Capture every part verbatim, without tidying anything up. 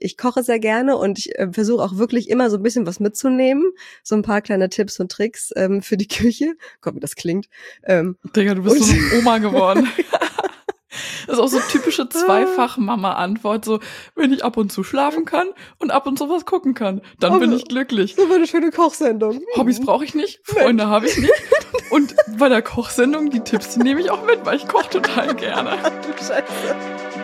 ich koche sehr gerne und ich äh, versuche auch wirklich immer so ein bisschen was mitzunehmen. So ein paar kleine Tipps und Tricks ähm, für die Küche. Gott, wie das klingt. Ähm, Digga, du bist und so eine Oma geworden. Das ist auch so typische Zweifach-Mama-Antwort, so, wenn ich ab und zu schlafen kann und ab und zu was gucken kann, dann bin ich glücklich. So eine schöne Kochsendung. Hobbys brauche ich nicht, Freunde habe ich nicht. Und bei der Kochsendung, die Tipps, die nehme ich auch mit, weil ich koche total gerne. Ach du Scheiße.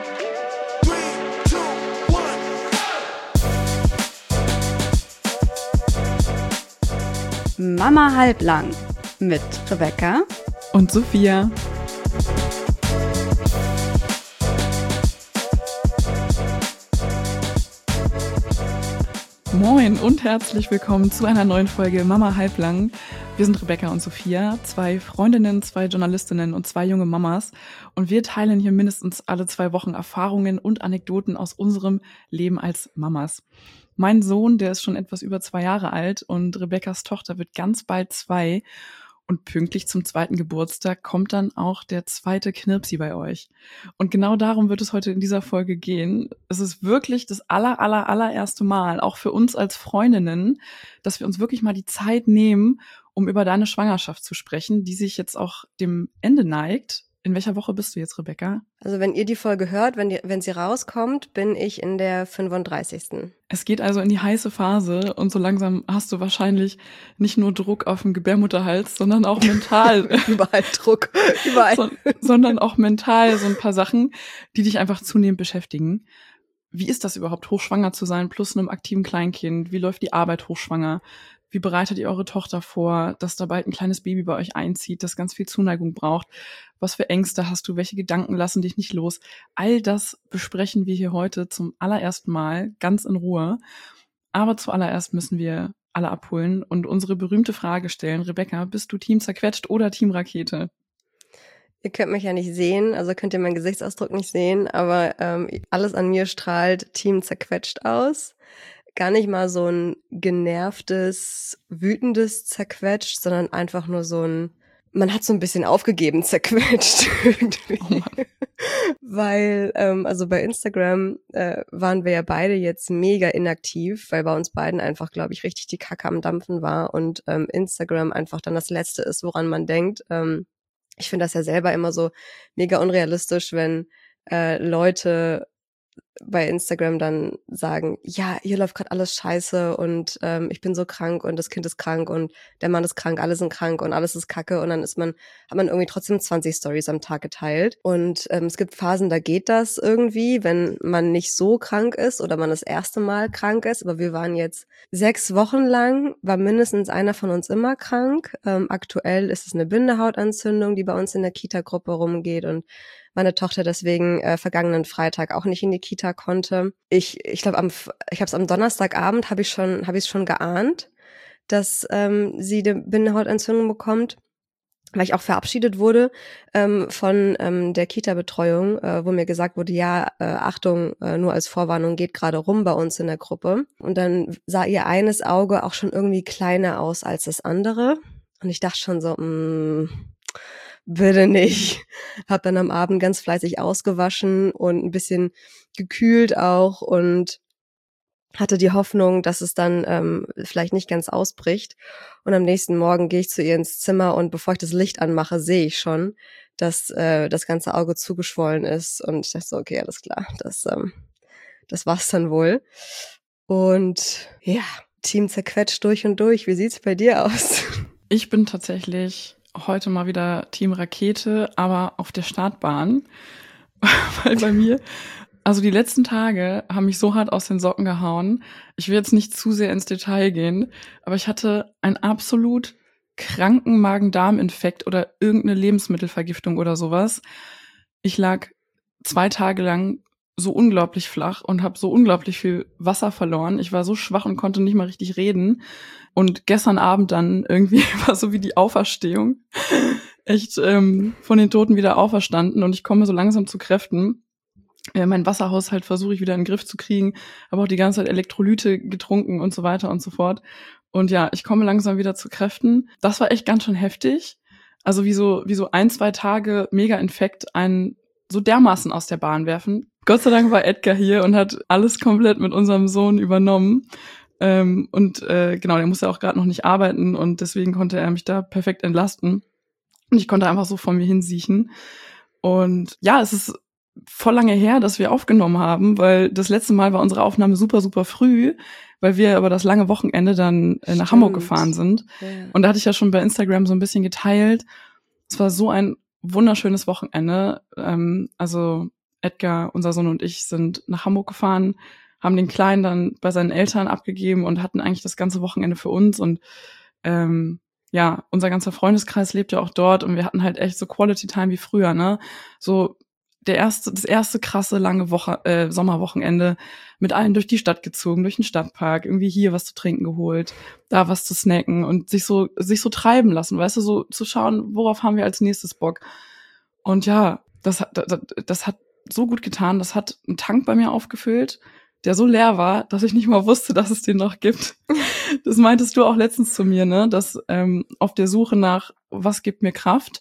Mama halblang mit Rebecca und Sophia. Moin und herzlich willkommen zu einer neuen Folge Mama halblang. Wir sind Rebecca und Sophia, zwei Freundinnen, zwei Journalistinnen und zwei junge Mamas. Und wir teilen hier mindestens alle zwei Wochen Erfahrungen und Anekdoten aus unserem Leben als Mamas. Mein Sohn, der ist schon etwas über zwei Jahre alt und Rebeccas Tochter wird ganz bald zwei. Und pünktlich zum zweiten Geburtstag kommt dann auch der zweite Knirpsi bei euch. Und genau darum wird es heute in dieser Folge gehen. Es ist wirklich das aller, aller, allererste Mal, auch für uns als Freundinnen, dass wir uns wirklich mal die Zeit nehmen, um über deine Schwangerschaft zu sprechen, die sich jetzt auch dem Ende neigt. In welcher Woche bist du jetzt, Rebecca? Also wenn ihr die Folge hört, wenn, die, wenn sie rauskommt, bin ich in der fünfunddreißigsten Es geht also in die heiße Phase und so langsam hast du wahrscheinlich nicht nur Druck auf dem Gebärmutterhals, sondern auch mental. Überall Druck, überall. So, sondern auch mental so ein paar Sachen, die dich einfach zunehmend beschäftigen. Wie ist das überhaupt, hochschwanger zu sein, plus einem aktiven Kleinkind? Wie läuft die Arbeit hochschwanger? Wie bereitet ihr eure Tochter vor, dass da bald ein kleines Baby bei euch einzieht, das ganz viel Zuneigung braucht? Was für Ängste hast du? Welche Gedanken lassen dich nicht los? All das besprechen wir hier heute zum allerersten Mal ganz in Ruhe. Aber zuallererst müssen wir alle abholen und unsere berühmte Frage stellen. Rebecca, bist du Team zerquetscht oder Team Rakete? Ihr könnt mich ja nicht sehen, also könnt ihr meinen Gesichtsausdruck nicht sehen, aber ähm, alles an mir strahlt Team zerquetscht aus. Gar nicht mal so ein genervtes, wütendes zerquetscht, sondern einfach nur so ein, man hat so ein bisschen aufgegeben zerquetscht irgendwie. Oh weil, ähm, also bei Instagram äh, waren wir ja beide jetzt mega inaktiv, weil bei uns beiden einfach, glaube ich, richtig die Kacke am Dampfen war und ähm, Instagram einfach dann das Letzte ist, woran man denkt. Ähm, ich finde das ja selber immer so mega unrealistisch, wenn äh, Leute bei Instagram dann sagen, ja, hier läuft gerade alles scheiße und ähm, ich bin so krank und das Kind ist krank und der Mann ist krank, alle sind krank und alles ist kacke und dann ist man, hat man irgendwie trotzdem zwanzig Stories am Tag geteilt und ähm, es gibt Phasen, da geht das irgendwie, wenn man nicht so krank ist oder man das erste Mal krank ist, aber wir waren jetzt sechs Wochen lang, war mindestens einer von uns immer krank. Ähm, aktuell ist es eine Bindehautentzündung, die bei uns in der Kita-Gruppe rumgeht und meine Tochter deswegen äh, vergangenen Freitag auch nicht in die Kita konnte. Ich ich glaube am ich habe es am Donnerstagabend habe ich schon habe ich es schon geahnt, dass ähm, sie eine Bindehautentzündung bekommt, weil ich auch verabschiedet wurde ähm, von ähm, der Kita-Betreuung, äh, wo mir gesagt wurde, ja, äh, Achtung, äh, nur als Vorwarnung, geht gerade rum bei uns in der Gruppe. Und dann sah ihr eines Auge auch schon irgendwie kleiner aus als das andere. Und ich dachte schon so, mh, bitte nicht. Hab dann am Abend ganz fleißig ausgewaschen und ein bisschen gekühlt auch und hatte die Hoffnung, dass es dann ähm, vielleicht nicht ganz ausbricht. Und am nächsten Morgen gehe ich zu ihr ins Zimmer und bevor ich das Licht anmache, sehe ich schon, dass äh, das ganze Auge zugeschwollen ist. Und ich dachte so, okay, alles klar, das, ähm, das war's dann wohl. Und ja, Team zerquetscht durch und durch. Wie sieht's bei dir aus? Ich bin tatsächlich heute mal wieder Team Rakete, aber auf der Startbahn, weil bei mir, also die letzten Tage haben mich so hart aus den Socken gehauen. Ich will jetzt nicht zu sehr ins Detail gehen, aber ich hatte einen absolut kranken Magen-Darm-Infekt oder irgendeine Lebensmittelvergiftung oder sowas. Ich lag zwei Tage lang so unglaublich flach und habe so unglaublich viel Wasser verloren. Ich war so schwach und konnte nicht mal richtig reden. Und gestern Abend dann irgendwie war so wie die Auferstehung. Echt ähm, von den Toten wieder auferstanden und ich komme so langsam zu Kräften. Äh, mein Wasserhaushalt versuche ich wieder in den Griff zu kriegen, aber auch die ganze Zeit Elektrolyte getrunken und so weiter und so fort. Und ja, ich komme langsam wieder zu Kräften. Das war echt ganz schön heftig. Also wie so wie so ein, zwei Tage Mega-Infekt einen so dermaßen aus der Bahn werfen. Gott sei Dank war Edgar hier und hat alles komplett mit unserem Sohn übernommen. Ähm, und äh, genau, der musste ja auch gerade noch nicht arbeiten und deswegen konnte er mich da perfekt entlasten. Und ich konnte einfach so von mir hinsiechen. Und ja, es ist voll lange her, dass wir aufgenommen haben, weil das letzte Mal war unsere Aufnahme super, super früh, weil wir über das lange Wochenende dann äh, nach Hamburg gefahren sind. Ja. Und da hatte ich ja schon bei Instagram so ein bisschen geteilt. Es war so ein wunderschönes Wochenende. Ähm, also Edgar, unser Sohn und ich sind nach Hamburg gefahren, haben den Kleinen dann bei seinen Eltern abgegeben und hatten eigentlich das ganze Wochenende für uns. Und ähm, ja, unser ganzer Freundeskreis lebt ja auch dort und wir hatten halt echt so Quality Time wie früher, ne? So der erste, das erste krasse lange Woche, äh, Sommerwochenende mit allen durch die Stadt gezogen, durch den Stadtpark, irgendwie hier was zu trinken geholt, da was zu snacken und sich so, sich so treiben lassen, weißt du, so zu schauen, worauf haben wir als nächstes Bock. Und ja, das hat, das, das hat so gut getan, das hat einen Tank bei mir aufgefüllt, der so leer war, dass ich nicht mal wusste, dass es den noch gibt. Das meintest du auch letztens zu mir, ne, dass ähm, auf der Suche nach, was gibt mir Kraft,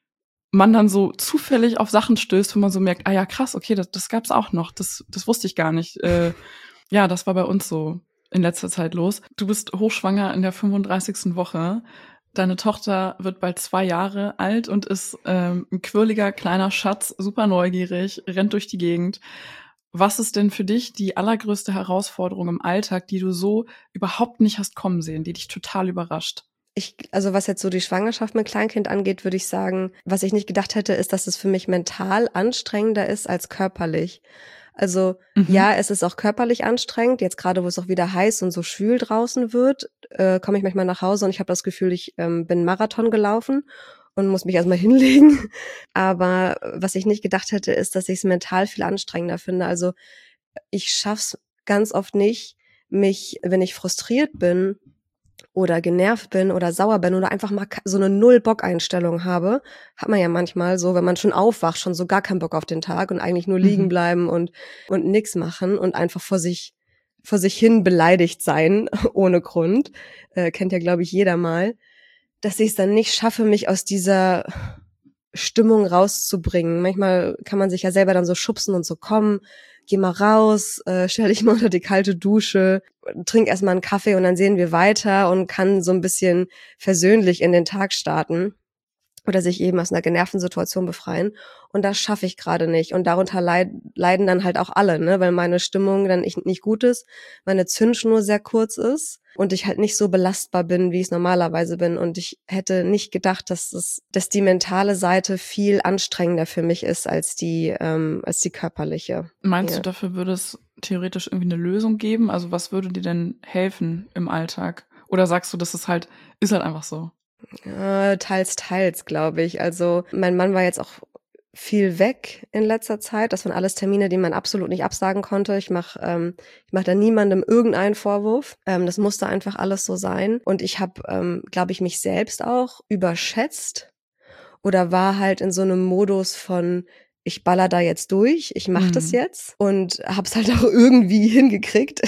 man dann so zufällig auf Sachen stößt, wo man so merkt, ah ja, krass, okay, das, das gab's auch noch, das, das wusste ich gar nicht. Äh, ja, das war bei uns so in letzter Zeit los. Du bist hochschwanger in der fünfunddreißigsten Woche. Deine Tochter wird bald zwei Jahre alt und ist ähm, ein quirliger kleiner Schatz, super neugierig, rennt durch die Gegend. Was ist denn für dich die allergrößte Herausforderung im Alltag, die du so überhaupt nicht hast kommen sehen, die dich total überrascht? Ich, also was jetzt so die Schwangerschaft mit Kleinkind angeht, würde ich sagen, was ich nicht gedacht hätte, ist, dass es für mich mental anstrengender ist als körperlich. Also mhm. ja, es ist auch körperlich anstrengend. Jetzt gerade, wo es auch wieder heiß und so schwül draußen wird, äh, komme ich manchmal nach Hause und ich habe das Gefühl, ich ähm, bin Marathon gelaufen und muss mich erstmal hinlegen. Aber was ich nicht gedacht hätte, ist, dass ich es mental viel anstrengender finde. Also ich schaff's ganz oft nicht, mich, wenn ich frustriert bin, oder genervt bin oder sauer bin oder einfach mal so eine Null-Bock-Einstellung habe, hat man ja manchmal so, wenn man schon aufwacht, schon so gar keinen Bock auf den Tag und eigentlich nur liegen Mhm. bleiben und und nix machen und einfach vor sich vor sich hin beleidigt sein, ohne Grund. Äh, kennt ja, glaube ich, jeder mal. Dass ich es dann nicht schaffe, mich aus dieser Stimmung rauszubringen. Manchmal kann man sich ja selber dann so schubsen und so, komm, geh mal raus, äh, stell dich mal unter die kalte Dusche, trink erstmal einen Kaffee und dann sehen wir weiter und kann so ein bisschen versöhnlich in den Tag starten oder sich eben aus einer genervten Situation befreien. Und das schaffe ich gerade nicht. Und darunter leid, leiden dann halt auch alle, ne, weil meine Stimmung dann nicht gut ist, meine Zündschnur sehr kurz ist und ich halt nicht so belastbar bin, wie ich es normalerweise bin. Und ich hätte nicht gedacht, dass es, dass die mentale Seite viel anstrengender für mich ist als die, ähm, als die körperliche. Meinst Ja. du, dafür würde es theoretisch irgendwie eine Lösung geben? Also was würde dir denn helfen im Alltag? Oder sagst du, das ist halt, ist halt einfach so? Äh, teils, teils, glaube ich. Also mein Mann war jetzt auch viel weg in letzter Zeit. Das waren alles Termine, die man absolut nicht absagen konnte. Ich mache ähm, ich mach da niemandem irgendeinen Vorwurf. Ähm, das musste einfach alles so sein. Und ich habe, ähm, glaube ich, mich selbst auch überschätzt oder war halt in so einem Modus von ich baller da jetzt durch, ich mache mhm. das jetzt und hab's halt auch irgendwie hingekriegt.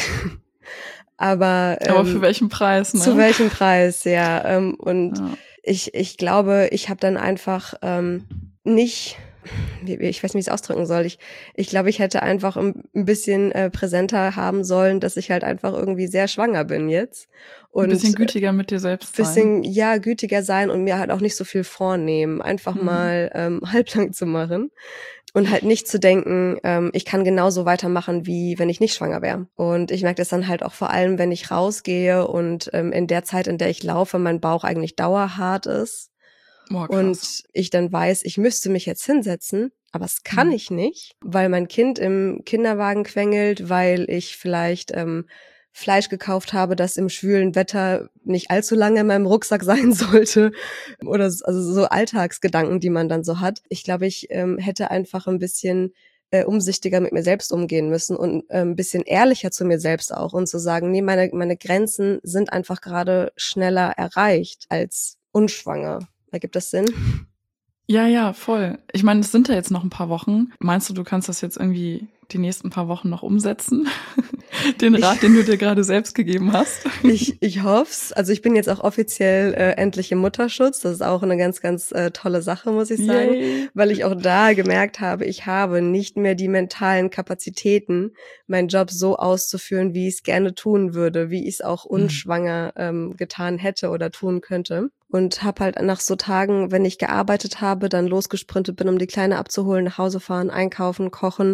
Aber, ähm, Aber für welchen Preis, ne? Zu welchem Preis, ja. Ähm, und ja. ich ich glaube, ich habe dann einfach ähm, nicht, ich weiß nicht, wie ich es ausdrücken soll. Ich ich glaube, ich hätte einfach ein, ein bisschen äh, präsenter haben sollen, dass ich halt einfach irgendwie sehr schwanger bin jetzt. Und ein bisschen gütiger mit dir selbst sein. Ein bisschen, ja, gütiger sein und mir halt auch nicht so viel vornehmen. Einfach mhm. mal ähm, halblang zu machen. Und halt nicht zu denken, ähm, ich kann genauso weitermachen, wie wenn ich nicht schwanger wäre. Und ich merke das dann halt auch vor allem, wenn ich rausgehe und ähm, in der Zeit, in der ich laufe, mein Bauch eigentlich dauerhart ist. Boah, krass. Und ich dann weiß, ich müsste mich jetzt hinsetzen, aber es kann mhm. ich nicht, weil mein Kind im Kinderwagen quengelt, weil ich vielleicht ähm, Fleisch gekauft habe, das im schwülen Wetter nicht allzu lange in meinem Rucksack sein sollte oder also so Alltagsgedanken, die man dann so hat. Ich glaube, ich ähm, hätte einfach ein bisschen äh, umsichtiger mit mir selbst umgehen müssen und äh, ein bisschen ehrlicher zu mir selbst auch und zu sagen, nee, meine meine Grenzen sind einfach gerade schneller erreicht als unschwanger. Ergibt das Sinn? Ja, ja, voll. Ich meine, es sind ja jetzt noch ein paar Wochen. Meinst du, du kannst das jetzt irgendwie die nächsten paar Wochen noch umsetzen? Den Rat, ich, den du dir gerade selbst gegeben hast. Ich, ich hoff's. Also ich bin jetzt auch offiziell äh, endlich im Mutterschutz. Das ist auch eine ganz, ganz äh, tolle Sache, muss ich sagen. Yay. Weil ich auch da gemerkt habe, ich habe nicht mehr die mentalen Kapazitäten, meinen Job so auszuführen, wie ich es gerne tun würde, wie ich es auch unschwanger ähm, getan hätte oder tun könnte. Und habe halt nach so Tagen, wenn ich gearbeitet habe, dann losgesprintet bin, um die Kleine abzuholen, nach Hause fahren, einkaufen, kochen,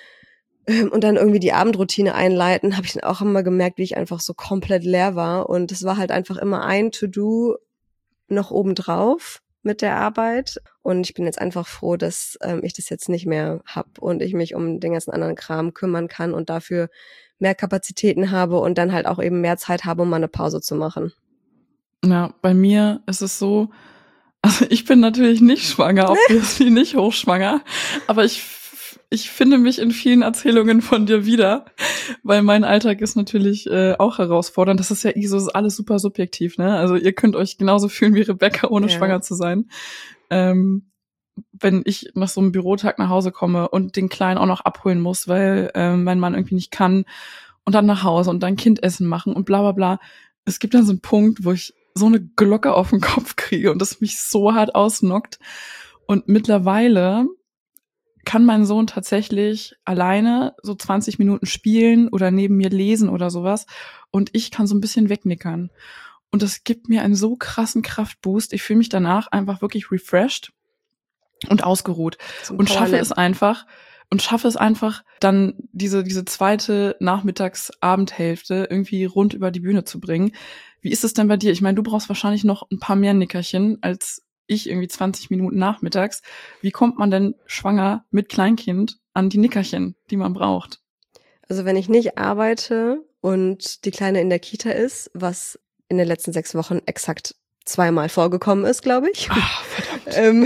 und dann irgendwie die Abendroutine einleiten, habe ich dann auch immer gemerkt, wie ich einfach so komplett leer war. Und es war halt einfach immer ein To-Do noch obendrauf mit der Arbeit. Und ich bin jetzt einfach froh, dass ähm, ich das jetzt nicht mehr hab und ich mich um den ganzen anderen Kram kümmern kann und dafür mehr Kapazitäten habe und dann halt auch eben mehr Zeit habe, um mal eine Pause zu machen. Ja, bei mir ist es so, also ich bin natürlich nicht schwanger, obviously nicht hochschwanger, aber ich Ich finde mich in vielen Erzählungen von dir wieder, weil mein Alltag ist natürlich äh, auch herausfordernd. Das ist ja eh so, das ist alles super subjektiv, ne? Also ihr könnt euch genauso fühlen wie Rebecca, ohne ja. schwanger zu sein. Ähm, wenn ich nach so einem Bürotag nach Hause komme und den Kleinen auch noch abholen muss, weil äh, mein Mann irgendwie nicht kann und dann nach Hause und dann Kindessen machen und bla bla bla. Es gibt dann so einen Punkt, wo ich so eine Glocke auf den Kopf kriege und das mich so hart ausnockt. Und mittlerweile kann mein Sohn tatsächlich alleine so zwanzig Minuten spielen oder neben mir lesen oder sowas und ich kann so ein bisschen wegnickern. Und das gibt mir einen so krassen Kraftboost. Ich fühle mich danach einfach wirklich refreshed und ausgeruht und schaffe es einfach und schaffe es einfach dann diese diese zweite Nachmittags-Abendhälfte irgendwie rund über die Bühne zu bringen. Wie ist es denn bei dir? Ich meine, du brauchst wahrscheinlich noch ein paar mehr Nickerchen als ich irgendwie zwanzig Minuten nachmittags. Wie kommt man denn schwanger mit Kleinkind an die Nickerchen, die man braucht? Also wenn ich nicht arbeite und die Kleine in der Kita ist, was in den letzten sechs Wochen exakt zweimal vorgekommen ist, glaube ich. Ach, verdammt. ähm,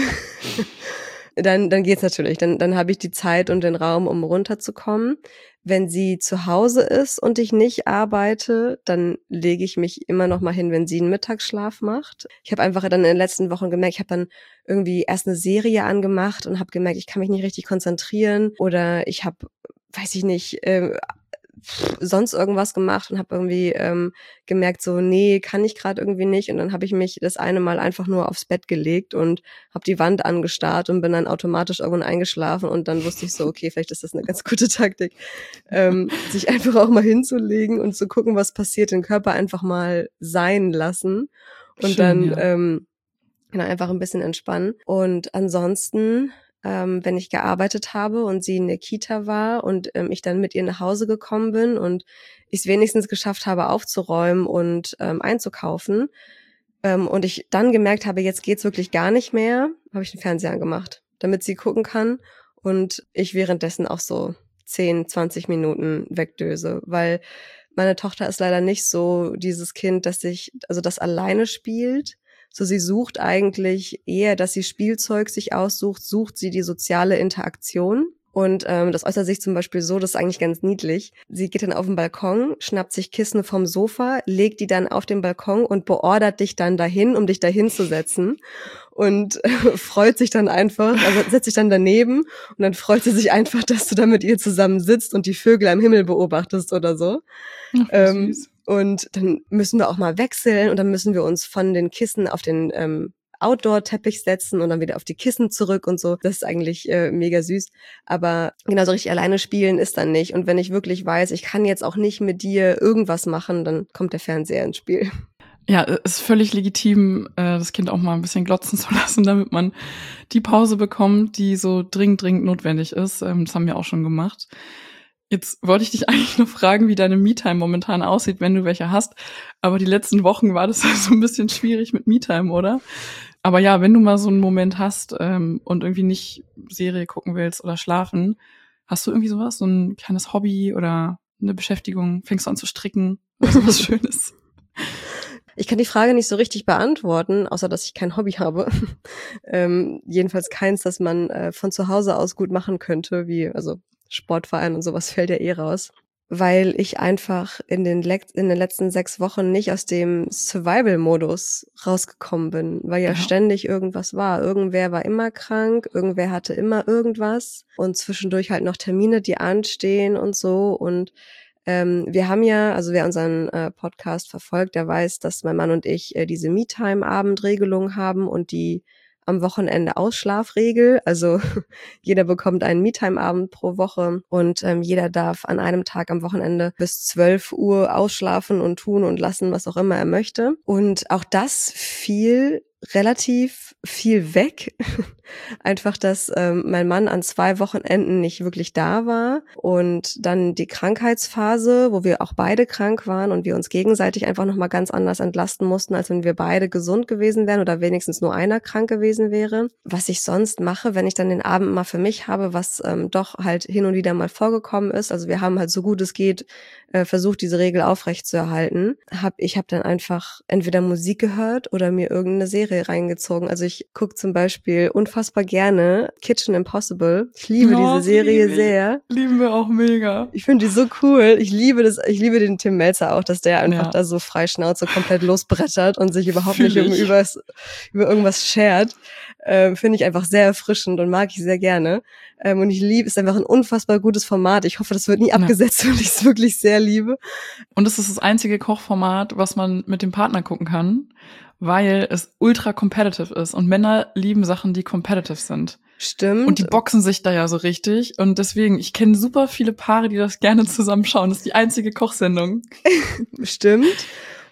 dann, dann geht's natürlich. Dann, dann habe ich die Zeit und den Raum, um runterzukommen. Wenn sie zu Hause ist und ich nicht arbeite, dann lege ich mich immer noch mal hin, wenn sie einen Mittagsschlaf macht. Ich habe einfach dann in den letzten Wochen gemerkt, ich habe dann irgendwie erst eine Serie angemacht und habe gemerkt, ich kann mich nicht richtig konzentrieren oder ich habe, weiß ich nicht, äh, sonst irgendwas gemacht und habe irgendwie ähm, gemerkt, so nee, kann ich gerade irgendwie nicht. Und dann habe ich mich das eine Mal einfach nur aufs Bett gelegt und habe die Wand angestarrt und bin dann automatisch irgendwann eingeschlafen. Und dann wusste ich so, okay, vielleicht ist das eine ganz gute Taktik, ähm, sich einfach auch mal hinzulegen und zu gucken, was passiert, den Körper einfach mal sein lassen und Schön, dann ja. ähm, genau, einfach ein bisschen entspannen. Und ansonsten Ähm, wenn ich gearbeitet habe und sie in der Kita war und ähm, ich dann mit ihr nach Hause gekommen bin und ich es wenigstens geschafft habe, aufzuräumen und ähm, einzukaufen ähm, und ich dann gemerkt habe, jetzt geht's wirklich gar nicht mehr, habe ich den Fernseher angemacht, damit sie gucken kann und ich währenddessen auch so zehn, zwanzig Minuten wegdöse, weil meine Tochter ist leider nicht so dieses Kind, das sich, also das alleine spielt. So, sie sucht eigentlich eher, dass sie Spielzeug sich aussucht, sucht sie die soziale Interaktion. Und ähm, das äußert sich zum Beispiel so, das ist eigentlich ganz niedlich. Sie geht dann auf den Balkon, schnappt sich Kissen vom Sofa, legt die dann auf den Balkon und beordert dich dann dahin, um dich dahin zu setzen. Und äh, freut sich dann einfach, also setzt sich dann daneben und dann freut sie sich einfach, dass du da mit ihr zusammen sitzt und die Vögel am Himmel beobachtest oder so. Ach, ähm, süß. Und dann müssen wir auch mal wechseln und dann müssen wir uns von den Kissen auf den ähm, Outdoor-Teppich setzen und dann wieder auf die Kissen zurück und so. Das ist eigentlich äh, mega süß. Aber genau so richtig alleine spielen ist dann nicht. Und wenn ich wirklich weiß, ich kann jetzt auch nicht mit dir irgendwas machen, dann kommt der Fernseher ins Spiel. Ja, ist völlig legitim, das Kind auch mal ein bisschen glotzen zu lassen, damit man die Pause bekommt, die so dringend, dringend notwendig ist. Das haben wir auch schon gemacht. Jetzt wollte ich dich eigentlich nur fragen, wie deine Me-Time momentan aussieht, wenn du welche hast. Aber die letzten Wochen war das so ein bisschen schwierig mit Me-Time, oder? Aber ja, wenn du mal so einen Moment hast ähm, und irgendwie nicht Serie gucken willst oder schlafen, hast du irgendwie sowas, so ein kleines Hobby oder eine Beschäftigung? Fängst du an zu stricken oder sowas Schönes? Ich kann die Frage nicht so richtig beantworten, außer dass ich kein Hobby habe. ähm, jedenfalls keins, das man äh, von zu Hause aus gut machen könnte, wie also Sportverein und sowas fällt ja eh raus. Weil ich einfach in den, Le- in den letzten sechs Wochen nicht aus dem Survival-Modus rausgekommen bin, weil ja, ja ständig irgendwas war. Irgendwer war immer krank, irgendwer hatte immer irgendwas und zwischendurch halt noch Termine, die anstehen und so. Und Ähm, wir haben ja, also wer unseren äh, Podcast verfolgt, der weiß, dass mein Mann und ich äh, diese Me-Time-Abendregelung haben und die am Wochenende Ausschlafregel. Also jeder bekommt einen Me-Time-Abend pro Woche und ähm, jeder darf an einem Tag am Wochenende bis zwölf Uhr ausschlafen und tun und lassen, was auch immer er möchte. Und auch das fiel relativ viel weg. Einfach, dass ähm, mein Mann an zwei Wochenenden nicht wirklich da war und dann die Krankheitsphase, wo wir auch beide krank waren und wir uns gegenseitig einfach nochmal ganz anders entlasten mussten, als wenn wir beide gesund gewesen wären oder wenigstens nur einer krank gewesen wäre. Was ich sonst mache, wenn ich dann den Abend mal für mich habe, was ähm, doch halt hin und wieder mal vorgekommen ist, also wir haben halt so gut es geht äh, versucht, diese Regel aufrechtzuerhalten, hab, ich habe dann einfach entweder Musik gehört oder mir irgendeine Serie reingezogen. Also ich gucke zum Beispiel unfassbar gerne Kitchen Impossible. Ich liebe oh, diese Serie lieb sehr. Lieben wir auch mega. Ich finde die so cool. Ich liebe das. Ich liebe den Tim Melzer auch, dass der einfach Ja. da so frei Schnauze komplett losbrettert und sich überhaupt Fühl nicht um ich. übers, über irgendwas schert. Ähm, finde ich einfach sehr erfrischend und mag ich sehr gerne. Ähm, und ich liebe, ist einfach ein unfassbar gutes Format. Ich hoffe, das wird nie Ja. abgesetzt, weil ich es wirklich sehr liebe. Und es ist das einzige Kochformat, was man mit dem Partner gucken kann, weil es ultra competitive ist. Und Männer lieben Sachen, die competitive sind. Stimmt. Und die boxen sich da ja so richtig. Und deswegen, ich kenne super viele Paare, die das gerne zusammenschauen. Das ist die einzige Kochsendung. Stimmt.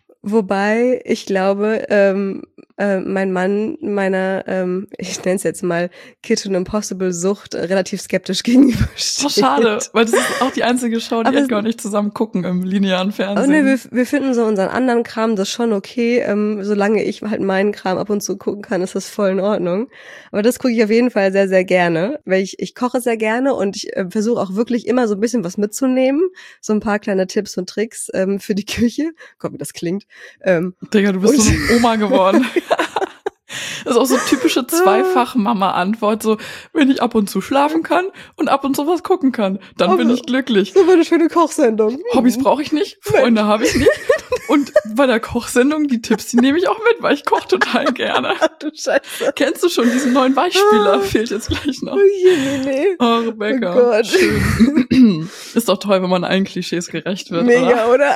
Wobei, ich glaube, ähm, äh, mein Mann meiner, ähm, ich nenne es jetzt mal Kitchen Impossible Sucht, äh, relativ skeptisch gegenübersteht. Oh, schade, weil das ist auch die einzige Show, die Aber Edgar und ich zusammen gucken im linearen Oh Fernsehen. ne, wir, wir finden so unseren anderen Kram das schon okay. Ähm, solange ich halt meinen Kram ab und zu gucken kann, ist das voll in Ordnung. Aber das gucke ich auf jeden Fall sehr, sehr gerne, weil ich, ich koche sehr gerne und ich äh, versuche auch wirklich immer so ein bisschen was mitzunehmen. So ein paar kleine Tipps und Tricks ähm, für die Küche. Gott, wie das klingt. Ähm, Digga, du bist und- so eine Oma geworden. Das ist auch so typische Zweifach-Mama-Antwort, so, wenn ich ab und zu schlafen kann und ab und zu was gucken kann, dann Aber- bin ich glücklich. so eine schöne Kochsendung. Hobbys brauche ich nicht, Freunde habe ich nicht. Und bei der Kochsendung, die Tipps, die nehme ich auch mit, weil ich koche total gerne. Ach du Scheiße. Kennst du schon diesen neuen Weichspüler? Fehlt jetzt gleich noch. Oh je, nee, nee. Oh, Rebecca. Oh Gott. Schön. Ist doch toll, wenn man allen Klischees gerecht wird, oder? Mega, oder?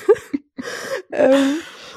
ähm,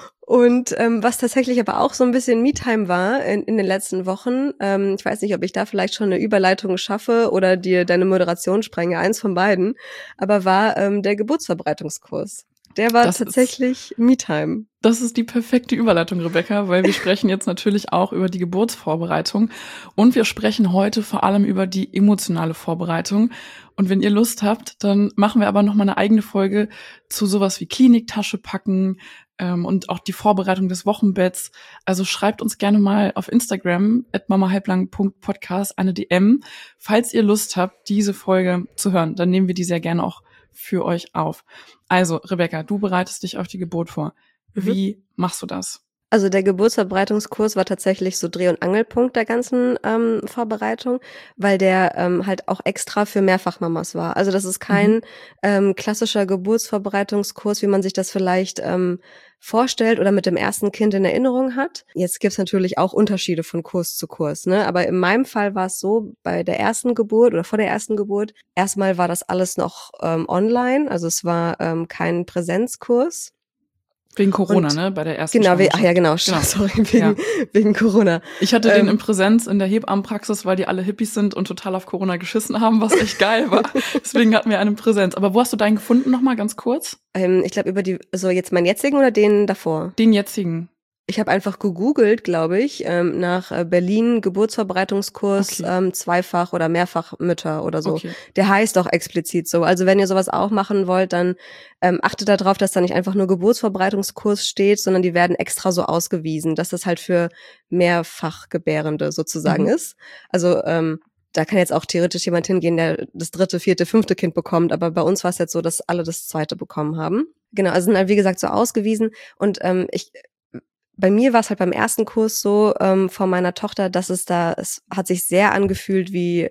und ähm, was tatsächlich aber auch so ein bisschen Me-Time war in, in den letzten Wochen, ähm, ich weiß nicht, ob ich da vielleicht schon eine Überleitung schaffe oder dir deine Moderation sprenge, eins von beiden, aber war ähm, der Geburtsverbreitungskurs. Der war Das ist- tatsächlich Me-Time. Das ist die perfekte Überleitung, Rebecca, weil wir sprechen jetzt natürlich auch über die Geburtsvorbereitung und wir sprechen heute vor allem über die emotionale Vorbereitung. Und wenn ihr Lust habt, dann machen wir aber noch mal eine eigene Folge zu sowas wie Kliniktasche packen ähm, und auch die Vorbereitung des Wochenbetts. Also schreibt uns gerne mal auf Instagram at mamahalblang punkt podcast eine D M, falls ihr Lust habt, diese Folge zu hören. Dann nehmen wir die sehr gerne auch für euch auf. Also, Rebecca, du bereitest dich auf die Geburt vor. Wie machst du das? Also der Geburtsverbreitungskurs war tatsächlich so Dreh- und Angelpunkt der ganzen ähm, Vorbereitung, weil der ähm, halt auch extra für Mehrfachmamas war. Also das ist kein Mhm. ähm, klassischer Geburtsvorbereitungskurs, wie man sich das vielleicht ähm, vorstellt oder mit dem ersten Kind in Erinnerung hat. Jetzt gibt's natürlich auch Unterschiede von Kurs zu Kurs, ne? Aber in meinem Fall war es so, bei der ersten Geburt oder vor der ersten Geburt, erstmal war das alles noch ähm, online, also es war ähm, kein Präsenzkurs. Wegen Corona, Und- ne? Bei der ersten Genau, we- ach ja, genau, Genau. sorry, wegen, Ja. wegen Corona. Ich hatte den Ähm, in Präsenz in der Hebammenpraxis, weil die alle Hippies sind und total auf Corona geschissen haben, was echt geil war. Deswegen hatten wir einen Präsenz. Aber wo hast du deinen gefunden nochmal ganz kurz? Ähm, ich glaube über die, so jetzt meinen jetzigen oder den davor? Den jetzigen. Ich habe einfach gegoogelt, glaube ich, ähm, nach äh, Berlin Geburtsverbreitungskurs, Okay. ähm, Zweifach- oder Mehrfachmütter oder so. Okay. Der heißt auch explizit so. Also wenn ihr sowas auch machen wollt, dann ähm, achtet darauf, dass da nicht einfach nur Geburtsverbreitungskurs steht, sondern die werden extra so ausgewiesen, dass das halt für Mehrfachgebärende sozusagen Mhm. ist. Also ähm, da kann jetzt auch theoretisch jemand hingehen, der das dritte, vierte, fünfte Kind bekommt, aber bei uns war es jetzt so, dass alle das zweite bekommen haben. Genau, also sind halt wie gesagt so ausgewiesen und ähm, ich bei mir war es halt beim ersten Kurs so ähm, von meiner Tochter, dass es da, es hat sich sehr angefühlt wie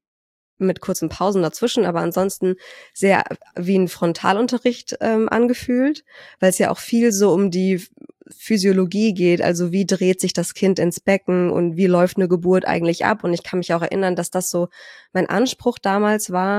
mit kurzen Pausen dazwischen, aber ansonsten sehr wie ein Frontalunterricht ähm, angefühlt, weil es ja auch viel so um die Physiologie geht, also wie dreht sich das Kind ins Becken und wie läuft eine Geburt eigentlich ab. Und ich kann mich auch erinnern, dass das so mein Anspruch damals war,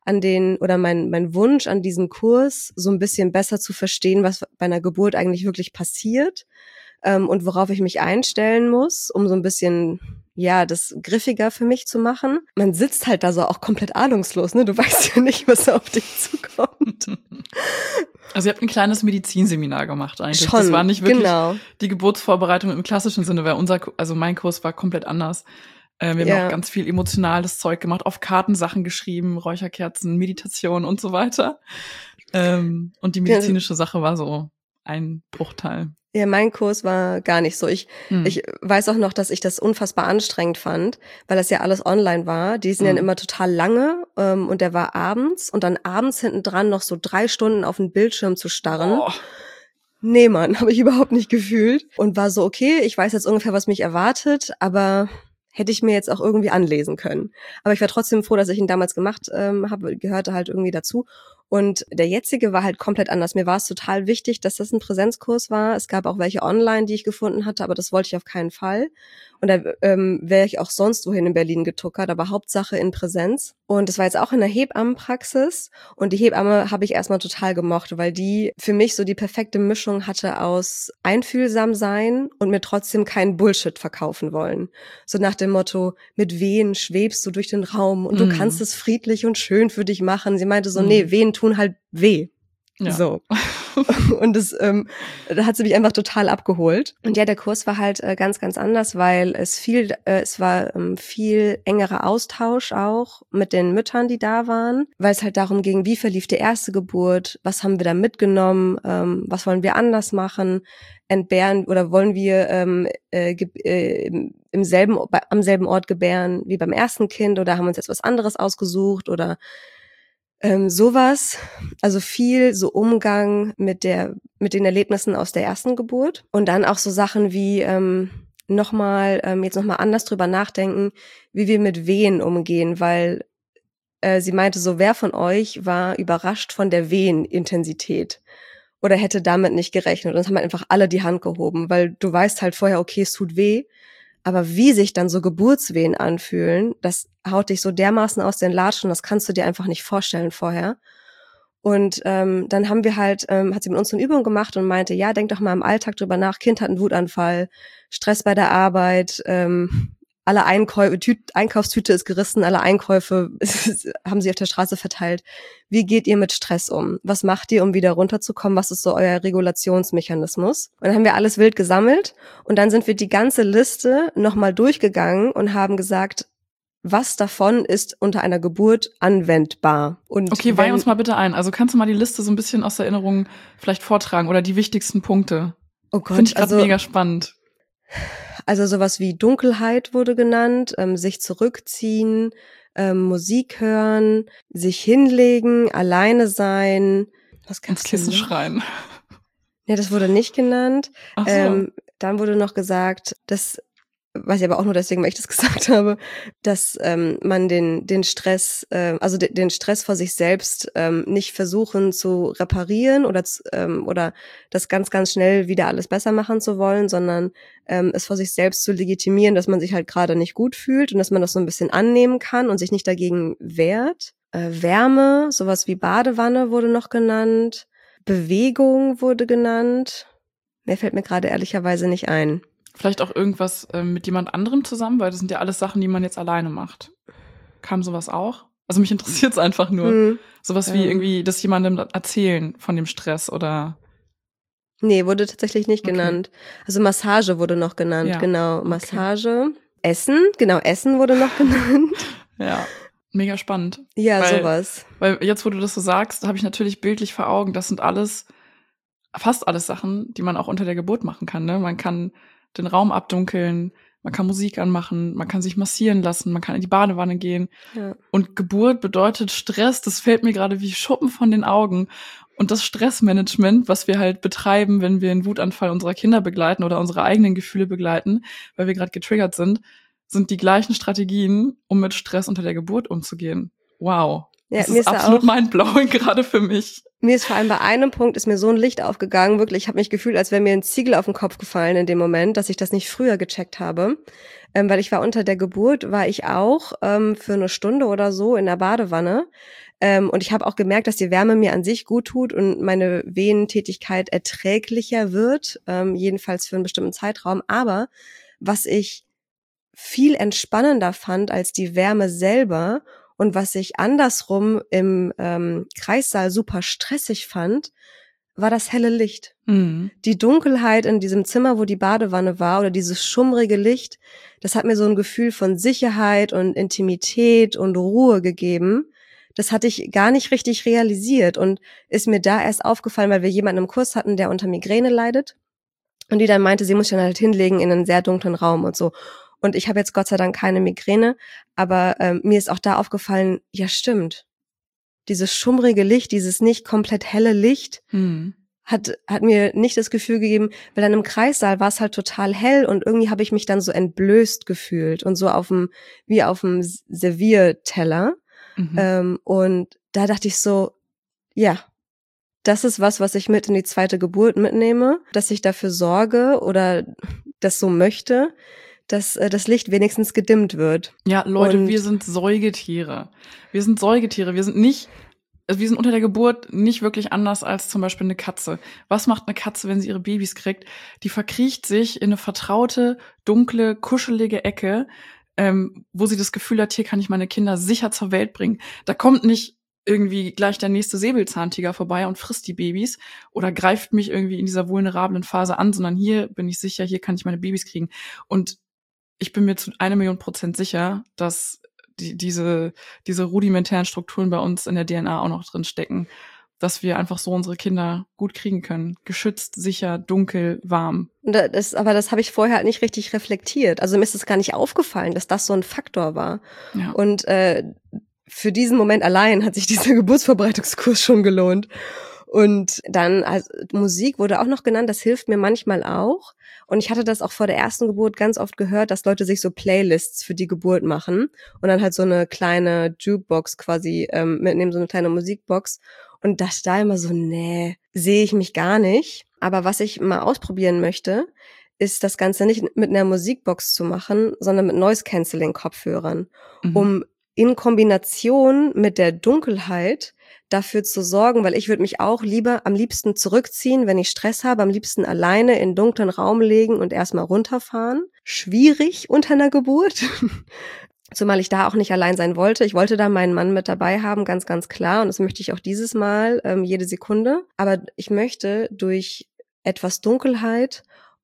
an den, oder mein, mein Wunsch an diesen Kurs, so ein bisschen besser zu verstehen, was bei einer Geburt eigentlich wirklich passiert, ähm, und worauf ich mich einstellen muss, um so ein bisschen, ja, das griffiger für mich zu machen. Man sitzt halt da so auch komplett ahnungslos, ne? Du weißt ja nicht, was auf dich zukommt. Also ihr habt ein kleines Medizinseminar gemacht eigentlich. Schon, das war nicht wirklich genau. die Geburtsvorbereitung im klassischen Sinne, weil unser, also mein Kurs war komplett anders. Äh, wir haben Ja. auch ganz viel emotionales Zeug gemacht, auf Karten Sachen geschrieben, Räucherkerzen, Meditation und so weiter. Ähm, und die medizinische Sache war so ein Bruchteil. Ja, mein Kurs war gar nicht so. Ich, Hm. ich weiß auch noch, dass ich das unfassbar anstrengend fand, weil das ja alles online war. Die sind Hm. ja immer total lange, ähm, und der war abends und dann abends hinten dran noch so drei Stunden auf den Bildschirm zu starren. Oh. Nee, Mann, habe ich überhaupt nicht gefühlt und war so, okay, ich weiß jetzt ungefähr, was mich erwartet, aber hätte ich mir jetzt auch irgendwie anlesen können. Aber ich war trotzdem froh, dass ich ihn damals gemacht ähm, habe, gehörte halt irgendwie dazu. Und der jetzige war halt komplett anders. Mir war es total wichtig, dass das ein Präsenzkurs war. Es gab auch welche online, die ich gefunden hatte, aber das wollte ich auf keinen Fall. Und da ähm, wäre ich auch sonst wohin in Berlin getuckert, aber Hauptsache in Präsenz. Und das war jetzt auch in der Hebammenpraxis. Und die Hebamme habe ich erstmal total gemocht, weil die für mich so die perfekte Mischung hatte aus einfühlsam sein und mir trotzdem keinen Bullshit verkaufen wollen. So nach dem Motto, mit Wehen schwebst du durch den Raum und Mm. du kannst es friedlich und schön für dich machen. Sie meinte so, Mm. nee, Wehen tun halt weh. Ja. So. Und das, ähm, da hat sie mich einfach total abgeholt. Und ja, der Kurs war halt äh, ganz, ganz anders, weil es viel, äh, es war ähm, viel engerer Austausch auch mit den Müttern, die da waren, weil es halt darum ging, wie verlief die erste Geburt, was haben wir da mitgenommen, ähm, was wollen wir anders machen, entbehren oder wollen wir ähm, äh, ge- äh, im, im selben, bei, am selben Ort gebären wie beim ersten Kind oder haben uns jetzt was anderes ausgesucht oder Ähm, sowas, also viel so Umgang mit der, mit den Erlebnissen aus der ersten Geburt und dann auch so Sachen wie ähm, nochmal, ähm, jetzt nochmal anders drüber nachdenken, wie wir mit Wehen umgehen, weil äh, sie meinte so, wer von euch war überrascht von der Wehenintensität oder hätte damit nicht gerechnet und es haben halt einfach alle die Hand gehoben, weil du weißt halt vorher, okay, es tut weh, aber wie sich dann so Geburtswehen anfühlen, das haut dich so dermaßen aus den Latschen, das kannst du dir einfach nicht vorstellen vorher. Und ähm, dann haben wir halt, ähm, hat sie mit uns eine Übung gemacht und meinte, ja, denk doch mal im Alltag drüber nach, Kind hat einen Wutanfall, Stress bei der Arbeit, ähm, alle Einkäufe, Tü- Einkaufstüte ist gerissen, alle Einkäufe haben sie auf der Straße verteilt. Wie geht ihr mit Stress um? Was macht ihr, um wieder runterzukommen? Was ist so euer Regulationsmechanismus? Und dann haben wir alles wild gesammelt und dann sind wir die ganze Liste nochmal durchgegangen und haben gesagt, was davon ist unter einer Geburt anwendbar. Und Okay, weih wenn- uns mal bitte ein. Also kannst du mal die Liste so ein bisschen aus der Erinnerung vielleicht vortragen oder die wichtigsten Punkte? Oh Gott, Finde ich gerade also, mega spannend. also sowas wie Dunkelheit wurde genannt, ähm, sich zurückziehen, ähm, Musik hören, sich hinlegen, alleine sein. Was Ins kannst du Kissen noch? schreien. Ja, das wurde nicht genannt. Ach so. Ähm, dann wurde noch gesagt, dass, weiß ich aber auch nur deswegen, weil ich das gesagt habe, dass ähm, man den den Stress, äh, also de, den Stress vor sich selbst ähm, nicht versuchen zu reparieren oder zu, ähm, oder das ganz ganz schnell wieder alles besser machen zu wollen, sondern ähm, es vor sich selbst zu legitimieren, dass man sich halt gerade nicht gut fühlt und dass man das so ein bisschen annehmen kann und sich nicht dagegen wehrt. Äh, Wärme, sowas wie Badewanne wurde noch genannt. Bewegung wurde genannt. Mehr fällt mir gerade ehrlicherweise nicht ein. Vielleicht auch irgendwas ähm, mit jemand anderem zusammen, weil das sind ja alles Sachen, die man jetzt alleine macht. Kam sowas auch? Also mich interessiert es einfach nur. Hm. Sowas wie Ähm. irgendwie das jemandem erzählen von dem Stress oder. Nee, wurde tatsächlich nicht Okay. genannt. Also Massage wurde noch genannt, Ja, genau. okay. Massage. Essen, genau, Essen wurde noch genannt. Ja, mega spannend. Ja, Weil- sowas. Weil jetzt, wo du das so sagst, habe ich natürlich bildlich vor Augen, das sind alles, fast alles Sachen, die man auch unter der Geburt machen kann. Ne? Man kann den Raum abdunkeln, man kann Musik anmachen, man kann sich massieren lassen, man kann in die Badewanne gehen. Ja. Und Geburt bedeutet Stress, das fällt mir gerade wie Schuppen von den Augen. Und das Stressmanagement, was wir halt betreiben, wenn wir einen Wutanfall unserer Kinder begleiten oder unsere eigenen Gefühle begleiten, weil wir gerade getriggert sind, sind die gleichen Strategien, um mit Stress unter der Geburt umzugehen. Wow. Ja, das mir ist ist da absolut auch- mindblowing gerade für mich. Mir ist vor allem bei einem Punkt ist mir so ein Licht aufgegangen, wirklich, ich habe mich gefühlt, als wäre mir ein Ziegel auf den Kopf gefallen in dem Moment, dass ich das nicht früher gecheckt habe. Ähm, weil ich war unter der Geburt, war ich auch ähm, für eine Stunde oder so in der Badewanne. Ähm, und ich habe auch gemerkt, dass die Wärme mir an sich gut tut und meine Wehentätigkeit erträglicher wird, ähm, jedenfalls für einen bestimmten Zeitraum. Aber was ich viel entspannender fand als die Wärme selber und was ich andersrum im ähm, Kreissaal super stressig fand, war das helle Licht. Mhm. Die Dunkelheit in diesem Zimmer, wo die Badewanne war, oder dieses schummrige Licht, das hat mir so ein Gefühl von Sicherheit und Intimität und Ruhe gegeben. Das hatte ich gar nicht richtig realisiert und ist mir da erst aufgefallen, weil wir jemanden im Kurs hatten, der unter Migräne leidet und die dann meinte, sie muss sich dann halt hinlegen in einen sehr dunklen Raum und so. Und ich habe jetzt Gott sei Dank keine Migräne, aber ähm, mir ist auch da aufgefallen, ja stimmt, dieses schummrige Licht, dieses nicht komplett helle Licht, Mhm. hat hat mir nicht das Gefühl gegeben, weil dann im Kreissaal war es halt total hell und irgendwie habe ich mich dann so entblößt gefühlt und so auf dem, wie auf dem Servierteller. Mhm. Ähm, und da dachte ich so, ja, das ist was, was ich mit in die zweite Geburt mitnehme, dass ich dafür sorge oder das so möchte, dass äh, das Licht wenigstens gedimmt wird. Ja, Leute, Und wir sind Säugetiere. Wir sind Säugetiere. Wir sind nicht, also wir sind unter der Geburt nicht wirklich anders als zum Beispiel eine Katze. Was macht eine Katze, wenn sie ihre Babys kriegt? Die verkriecht sich in eine vertraute, dunkle, kuschelige Ecke, ähm, wo sie das Gefühl hat, hier kann ich meine Kinder sicher zur Welt bringen. Da kommt nicht irgendwie gleich der nächste Säbelzahntiger vorbei und frisst die Babys oder greift mich irgendwie in dieser vulnerablen Phase an, sondern hier bin ich sicher, hier kann ich meine Babys kriegen. Und ich bin mir zu einer Million Prozent sicher, dass die, diese, diese rudimentären Strukturen bei uns in der D N A auch noch drin stecken, dass wir einfach so unsere Kinder gut kriegen können. Geschützt, sicher, dunkel, warm. das, aber das habe ich vorher halt nicht richtig reflektiert. Also mir ist es gar nicht aufgefallen, dass das so ein Faktor war. Ja. Und äh, für diesen Moment allein hat sich dieser Geburtsvorbereitungskurs schon gelohnt. Und dann, also Musik wurde auch noch genannt, das hilft mir manchmal auch. Und ich hatte das auch vor der ersten Geburt ganz oft gehört, dass Leute sich so Playlists für die Geburt machen und dann halt so eine kleine Jukebox quasi ähm, mitnehmen, so eine kleine Musikbox. Und dachte da immer so, nee, sehe ich mich gar nicht. Aber was ich mal ausprobieren möchte, ist das Ganze nicht mit einer Musikbox zu machen, sondern mit Noise-Canceling-Kopfhörern, Mhm. um in Kombination mit der Dunkelheit dafür zu sorgen, weil ich würde mich auch lieber am liebsten zurückziehen, wenn ich Stress habe, am liebsten alleine in einen dunklen Raum legen und erstmal runterfahren. Schwierig unter einer Geburt, zumal ich da auch nicht allein sein wollte. Ich wollte da meinen Mann mit dabei haben, ganz, ganz klar. Und das möchte ich auch dieses Mal, ähm, jede Sekunde. Aber ich möchte durch etwas Dunkelheit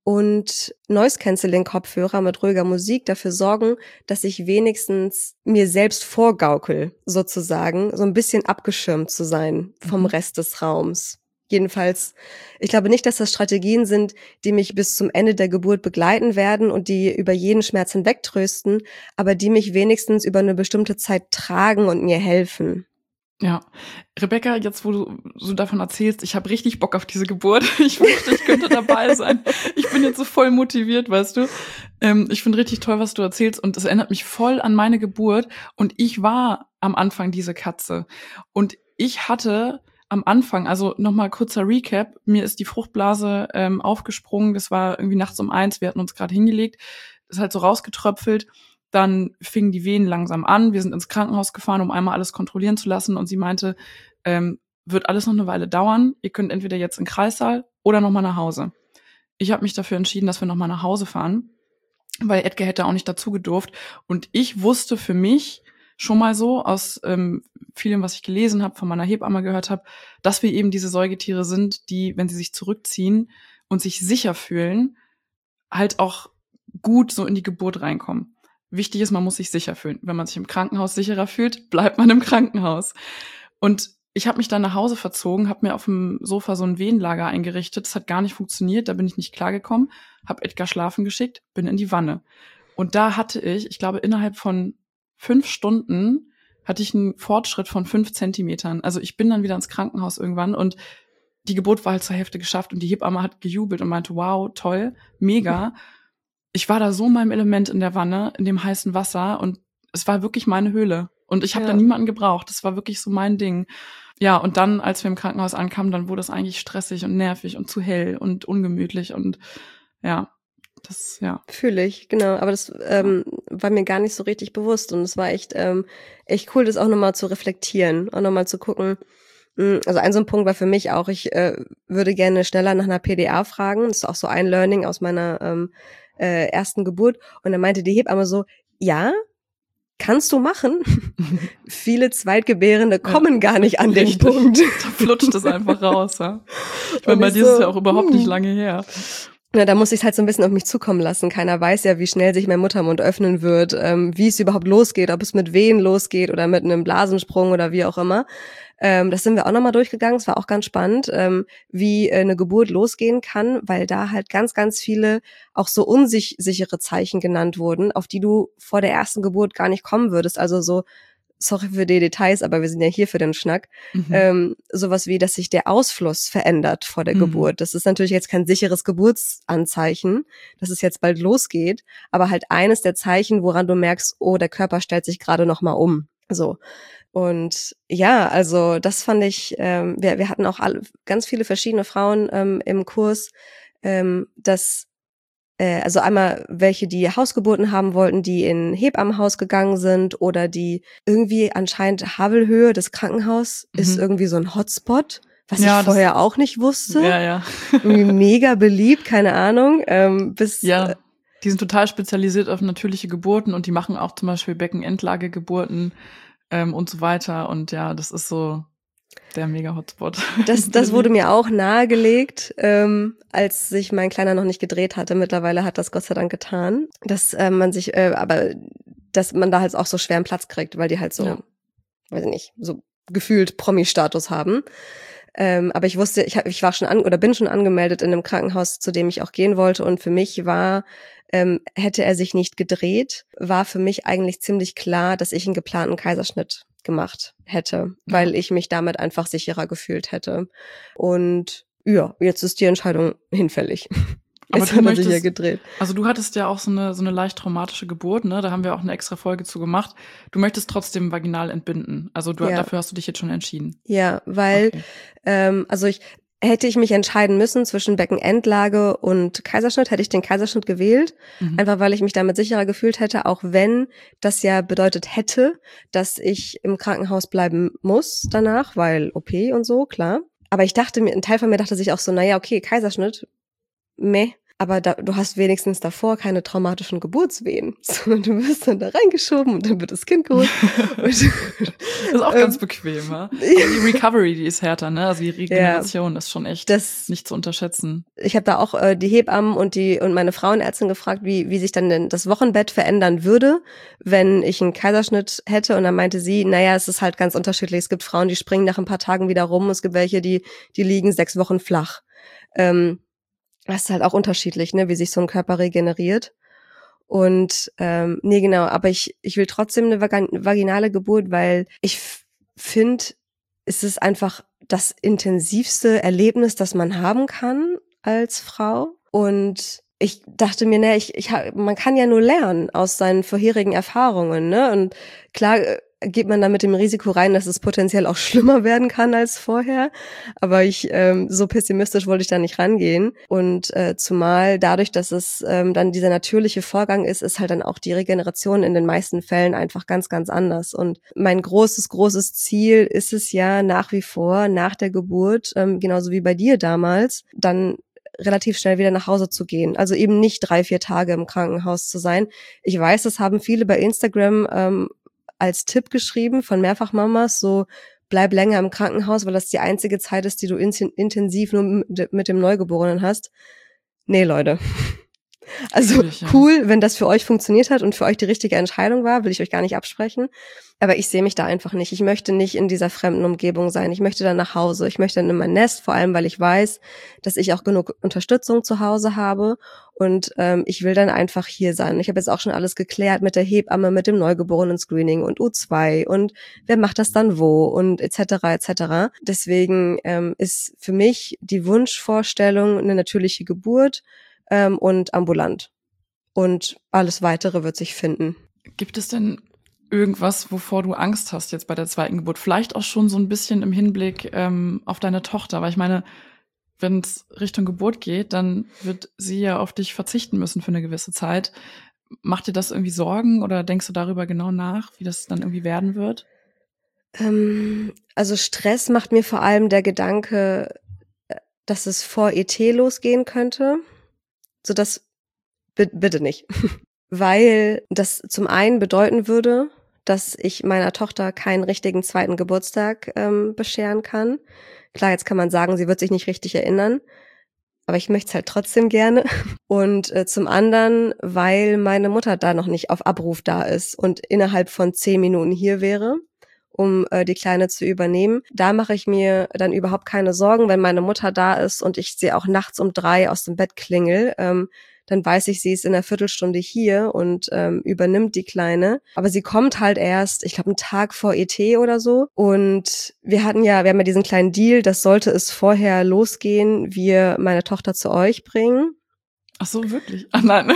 und Noise-Canceling-Kopfhörer mit ruhiger Musik dafür sorgen, dass ich wenigstens mir selbst vorgaukel, sozusagen, so ein bisschen abgeschirmt zu sein vom Mhm. Rest des Raums. Jedenfalls, ich glaube nicht, dass das Strategien sind, die mich bis zum Ende der Geburt begleiten werden und die über jeden Schmerz hinwegtrösten, aber die mich wenigstens über eine bestimmte Zeit tragen und mir helfen. Ja. Rebecca, jetzt wo du so davon erzählst, ich habe richtig Bock auf diese Geburt. Ich wünschte, ich könnte dabei sein. Ich bin jetzt so voll motiviert, weißt du. Ähm, ich finde richtig toll, was du erzählst und es erinnert mich voll an meine Geburt. Und ich war am Anfang diese Katze. Und ich hatte am Anfang, also nochmal kurzer Recap, mir ist die Fruchtblase ähm, aufgesprungen. Das war irgendwie nachts um eins, wir hatten uns gerade hingelegt. Das ist halt so rausgetröpfelt. Dann fingen die Wehen langsam an. Wir sind ins Krankenhaus gefahren, um einmal alles kontrollieren zu lassen. Und sie meinte, ähm, wird alles noch eine Weile dauern. Ihr könnt entweder jetzt in den Kreissaal oder nochmal nach Hause. Ich habe mich dafür entschieden, dass wir nochmal nach Hause fahren, weil Edgar hätte auch nicht dazu gedurft. Und ich wusste für mich schon mal so aus ähm, vielem, was ich gelesen habe, von meiner Hebamme gehört habe, dass wir eben diese Säugetiere sind, die, wenn sie sich zurückziehen und sich sicher fühlen, halt auch gut so in die Geburt reinkommen. Wichtig ist, man muss sich sicher fühlen. Wenn man sich im Krankenhaus sicherer fühlt, bleibt man im Krankenhaus. Und ich habe mich dann nach Hause verzogen, habe mir auf dem Sofa so ein Wehenlager eingerichtet. Das hat gar nicht funktioniert, da bin ich nicht klargekommen. Habe Edgar schlafen geschickt, bin in die Wanne. Und da hatte ich, ich glaube, innerhalb von fünf Stunden hatte ich einen Fortschritt von fünf Zentimetern. Also ich bin dann wieder ins Krankenhaus irgendwann und die Geburt war halt zur Hälfte geschafft und die Hebamme hat gejubelt und meinte, wow, toll, mega. Ich war da so in meinem Element in der Wanne, in dem heißen Wasser und es war wirklich meine Höhle. Und ich habe Ja. da niemanden gebraucht. Das war wirklich so mein Ding. Ja, und dann, als wir im Krankenhaus ankamen, dann wurde es eigentlich stressig und nervig und zu hell und ungemütlich und ja, das, ja. Fühle ich, genau. Aber das ähm, war mir gar nicht so richtig bewusst. Und es war echt, ähm, echt cool, das auch nochmal zu reflektieren. Auch nochmal zu gucken. Also ein so ein Punkt war für mich auch, ich äh, würde gerne schneller nach einer P D A fragen. Das ist auch so ein Learning aus meiner ähm, äh, ersten Geburt. Und dann meinte die Hebamme so, ja, kannst du machen. Viele Zweitgebärende kommen ja, gar nicht an richtig. Den Punkt. Da flutscht es einfach raus. Ja? Ich meine, bei dir ist es ja auch überhaupt nicht lange her. Na, da muss ich es halt so ein bisschen auf mich zukommen lassen. Keiner weiß ja, wie schnell sich mein Muttermund öffnen wird, ähm, wie es überhaupt losgeht, ob es mit Wehen losgeht oder mit einem Blasensprung oder wie auch immer. Ähm, das sind wir auch nochmal durchgegangen. Es war auch ganz spannend, ähm, wie äh, eine Geburt losgehen kann, weil da halt ganz, ganz viele auch so unsichere Zeichen genannt wurden, auf die du vor der ersten Geburt gar nicht kommen würdest. Also so, sorry für die Details, aber wir sind ja hier für den Schnack. Mhm. Ähm, sowas wie, dass sich der Ausfluss verändert vor der mhm. Geburt. Das ist natürlich jetzt kein sicheres Geburtsanzeichen, dass es jetzt bald losgeht, aber halt eines der Zeichen, woran du merkst, oh, der Körper stellt sich gerade nochmal um. So. Und ja, also das fand ich, ähm, wir, wir hatten auch alle, ganz viele verschiedene Frauen ähm, im Kurs, ähm, dass äh, also einmal welche, die Hausgeburten haben wollten, die in Hebammenhaus gegangen sind oder die irgendwie anscheinend Havelhöhe, das Krankenhaus, mhm. ist irgendwie so ein Hotspot, was ja, ich vorher auch nicht wusste. Ja, ja. Irgendwie mega beliebt, keine Ahnung. Ähm, bis ja. Äh, die sind total spezialisiert auf natürliche Geburten und die machen auch zum Beispiel Beckenendlagegeburten ähm, und so weiter. Und ja, das ist so der Mega-Hotspot. Das, das wurde mir auch nahegelegt, ähm, als sich mein Kleiner noch nicht gedreht hatte. Mittlerweile hat das Gott sei Dank getan, dass äh, man sich, äh, aber dass man da halt auch so schweren Platz kriegt, weil die halt so, ja. weiß ich nicht, so gefühlt Promi-Status haben. Ähm, aber ich wusste, ich, hab, ich war schon an oder bin schon angemeldet in einem Krankenhaus, zu dem ich auch gehen wollte. Und für mich war, ähm, hätte er sich nicht gedreht, war für mich eigentlich ziemlich klar, dass ich einen geplanten Kaiserschnitt gemacht hätte, weil ja. ich mich damit einfach sicherer gefühlt hätte. Und ja, jetzt ist die Entscheidung hinfällig. Aber jetzt du hat er möchtest, sich ja gedreht. Also du hattest ja auch so eine so eine leicht traumatische Geburt, ne? Da haben wir auch eine extra Folge zu gemacht. Du möchtest trotzdem vaginal entbinden. Also du, ja. dafür hast du dich jetzt schon entschieden. Ja, weil okay. ähm, also ich hätte ich mich entscheiden müssen zwischen Beckenendlage und Kaiserschnitt, hätte ich den Kaiserschnitt gewählt, mhm. einfach weil ich mich damit sicherer gefühlt hätte, auch wenn das ja bedeutet hätte, dass ich im Krankenhaus bleiben muss danach, weil O P und so, klar. Aber ich dachte mir, ein Teil von mir dachte sich auch so, naja, okay, Kaiserschnitt, meh. Aber da, du hast wenigstens davor keine traumatischen Geburtswehen, sondern du wirst dann da reingeschoben und dann wird das Kind geholt. Das ist auch ähm, ganz bequem, ja. Aber die Recovery, die ist härter, ne? Also die Regeneration ja, ist schon echt das, nicht zu unterschätzen. Ich habe da auch äh, die Hebammen und die und meine Frauenärztin gefragt, wie wie sich dann denn das Wochenbett verändern würde, wenn ich einen Kaiserschnitt hätte. Und dann meinte sie, naja, es ist halt ganz unterschiedlich. Es gibt Frauen, die springen nach ein paar Tagen wieder rum. Es gibt welche, die die liegen sechs Wochen flach. Ähm, Das ist halt auch unterschiedlich, ne, wie sich so ein Körper regeneriert. Und ähm, nee, genau, aber ich ich will trotzdem eine vaginale Geburt, weil ich f- finde, es ist einfach das intensivste Erlebnis, das man haben kann als Frau. Und ich dachte mir, ne, ich, ich man kann ja nur lernen aus seinen vorherigen Erfahrungen, ne? Und klar geht man da mit dem Risiko rein, dass es potenziell auch schlimmer werden kann als vorher. Aber ich ähm, so pessimistisch wollte ich da nicht rangehen. Und äh, zumal dadurch, dass es ähm, dann dieser natürliche Vorgang ist, ist halt dann auch die Regeneration in den meisten Fällen einfach ganz, ganz anders. Und mein großes, großes Ziel ist es ja nach wie vor, nach der Geburt, ähm, genauso wie bei dir damals, dann relativ schnell wieder nach Hause zu gehen. Also eben nicht drei, vier Tage im Krankenhaus zu sein. Ich weiß, das haben viele bei Instagram ähm, als Tipp geschrieben von Mehrfachmamas, so bleib länger im Krankenhaus, weil das die einzige Zeit ist, die du in- intensiv nur mit dem Neugeborenen hast. Nee, Leute. Also cool, wenn das für euch funktioniert hat und für euch die richtige Entscheidung war, will ich euch gar nicht absprechen. Aber ich sehe mich da einfach nicht. Ich möchte nicht in dieser fremden Umgebung sein. Ich möchte dann nach Hause. Ich möchte dann in mein Nest, vor allem, weil ich weiß, dass ich auch genug Unterstützung zu Hause habe. Und ähm, ich will dann einfach hier sein. Ich habe jetzt auch schon alles geklärt mit der Hebamme, mit dem Neugeborenen-Screening und U zwei und wer macht das dann wo und et cetera et cetera. Deswegen ähm, ist für mich die Wunschvorstellung eine natürliche Geburt ähm, und ambulant. Und alles Weitere wird sich finden. Gibt es denn irgendwas, wovor du Angst hast jetzt bei der zweiten Geburt? Vielleicht auch schon so ein bisschen im Hinblick ähm, auf deine Tochter, weil ich meine, wenn es Richtung Geburt geht, dann wird sie ja auf dich verzichten müssen für eine gewisse Zeit. Macht dir das irgendwie Sorgen oder denkst du darüber genau nach, wie das dann irgendwie werden wird? Ähm, also Stress macht mir vor allem der Gedanke, dass es vor E T losgehen könnte. So das b- bitte nicht. Weil das zum einen bedeuten würde, dass ich meiner Tochter keinen richtigen zweiten Geburtstag ähm, bescheren kann. Klar, jetzt kann man sagen, sie wird sich nicht richtig erinnern, aber ich möchte es halt trotzdem gerne. Und äh, zum anderen, weil meine Mutter da noch nicht auf Abruf da ist und innerhalb von zehn Minuten hier wäre, um äh, die Kleine zu übernehmen. Da mache ich mir dann überhaupt keine Sorgen, wenn meine Mutter da ist und ich sie auch nachts um drei aus dem Bett klingel. Ähm, dann weiß ich, sie ist in einer Viertelstunde hier und ähm, übernimmt die Kleine. Aber sie kommt halt erst, ich glaube, einen Tag vor E T oder so. Und wir hatten ja, wir haben ja diesen kleinen Deal, dass sollte es vorher losgehen, wir meine Tochter zu euch bringen. Ach so, wirklich? Ach nein.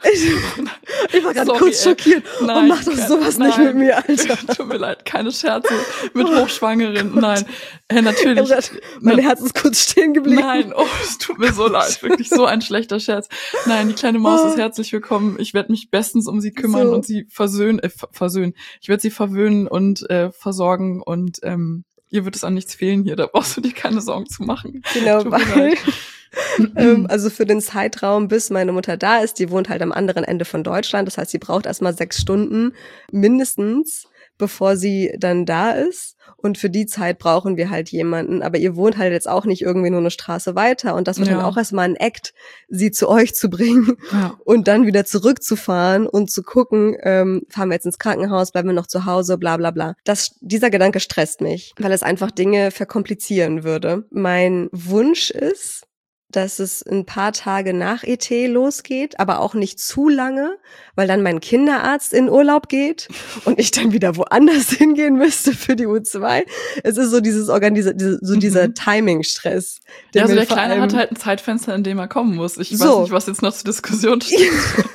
Ich, ich war gerade Sorry, kurz ey. schockiert. Nein, und mach doch keine- sowas nein. nicht mit mir, Alter. Tut mir leid, keine Scherze mit Hochschwangeren. Nein, äh, natürlich. Mein Herz ist kurz stehen geblieben. Nein, oh, es tut mir so leid, wirklich so ein schlechter Scherz. Nein, die kleine Maus ist herzlich willkommen. Ich werde mich bestens um sie kümmern So. und sie versöhnen, äh, ver- versöhnen. Ich werde sie verwöhnen und äh, versorgen und ähm, ihr wird es an nichts fehlen hier. Da brauchst du dir keine Sorgen zu machen. Genau, Tut mir weil, leid. ähm, also für den Zeitraum, bis meine Mutter da ist, die wohnt halt am anderen Ende von Deutschland, das heißt, sie braucht erstmal sechs Stunden mindestens, bevor sie dann da ist. Und für die Zeit brauchen wir halt jemanden. Aber ihr wohnt halt jetzt auch nicht irgendwie nur eine Straße weiter. Und das wird Ja. dann auch erstmal ein Act, sie zu euch zu bringen Ja. und dann wieder zurückzufahren und zu gucken, ähm, fahren wir jetzt ins Krankenhaus, bleiben wir noch zu Hause, bla bla bla. Das, dieser Gedanke stresst mich, weil es einfach Dinge verkomplizieren würde. Mein Wunsch ist, dass es ein paar Tage nach E T losgeht, aber auch nicht zu lange, weil dann mein Kinderarzt in Urlaub geht und ich dann wieder woanders hingehen müsste für die U zwei. Es ist so dieses Organis- diese, so Mhm. dieser Timing-Stress. Ja, also mir der vor Kleine allem- hat halt ein Zeitfenster, in dem er kommen muss. Ich So. weiß nicht, was jetzt noch zur Diskussion steht.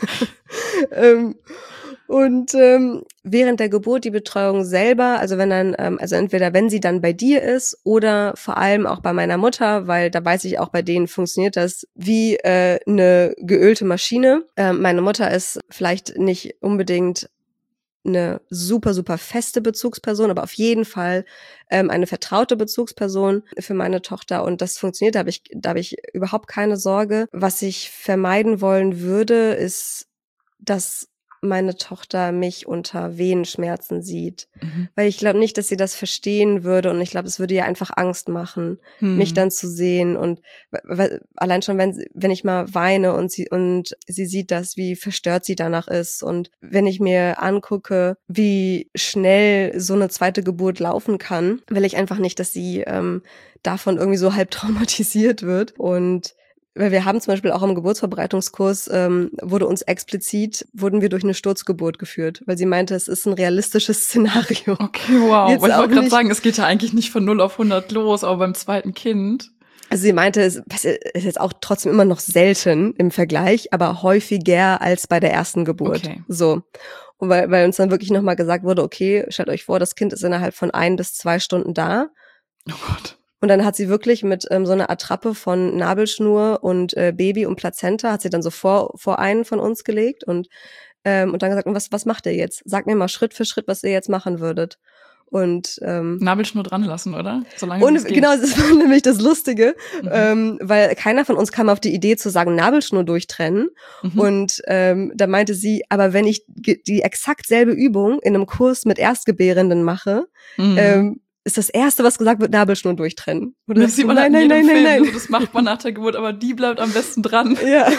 ähm, und ähm, während der Geburt die Betreuung selber, also wenn dann, ähm, also entweder wenn sie dann bei dir ist oder vor allem auch bei meiner Mutter, weil da weiß ich auch, bei denen funktioniert das wie äh, eine geölte Maschine. Ähm, meine Mutter ist vielleicht nicht unbedingt eine super, super feste Bezugsperson, aber auf jeden Fall ähm, eine vertraute Bezugsperson für meine Tochter. Und das funktioniert, da habe ich, da habe ich überhaupt keine Sorge. Was ich vermeiden wollen würde, ist, dass meine Tochter mich unter Venenschmerzen sieht. Mhm. Weil ich glaube nicht, dass sie das verstehen würde und ich glaube, es würde ihr einfach Angst machen, Hm. mich dann zu sehen und weil, allein schon, wenn sie- wenn ich mal weine und sie und sie sieht das, wie verstört sie danach ist und wenn ich mir angucke, wie schnell so eine zweite Geburt laufen kann, will ich einfach nicht, dass sie ähm, davon irgendwie so halb traumatisiert wird und weil wir haben zum Beispiel auch im Geburtsvorbereitungskurs, ähm, wurde uns explizit, wurden wir durch eine Sturzgeburt geführt, weil sie meinte, es ist ein realistisches Szenario. Okay, wow. Jetzt Weil ich auch wollte gerade nicht- sagen, es geht ja eigentlich nicht von null auf hundert los, aber beim zweiten Kind. Also sie meinte, es ist jetzt auch trotzdem immer noch selten im Vergleich, aber häufiger als bei der ersten Geburt. Okay. So. Und weil, weil uns dann wirklich nochmal gesagt wurde, okay, stellt euch vor, das Kind ist innerhalb von ein bis zwei Stunden da. Oh Gott. Und dann hat sie wirklich mit ähm, so einer Attrappe von Nabelschnur und äh, Baby und Plazenta, hat sie dann so vor, vor einen von uns gelegt und, ähm, und dann gesagt, und was, was macht ihr jetzt? Sagt mir mal Schritt für Schritt, was ihr jetzt machen würdet. Und ähm, Nabelschnur dran lassen, oder? Solange und es geht. genau, das war nämlich das Lustige, Mhm. ähm, weil keiner von uns kam auf die Idee zu sagen, Nabelschnur durchtrennen. Mhm. Und ähm, da meinte sie, aber wenn ich ge- die exakt selbe Übung in einem Kurs mit Erstgebärenden mache, Mhm. ähm, ist das Erste, was gesagt wird, Nabelschnur durchtrennen. Und das sieht man nein, halt in nein, jedem nein, Film. nein, Also nein. das macht man nach der Geburt, aber die bleibt am besten dran. Ja.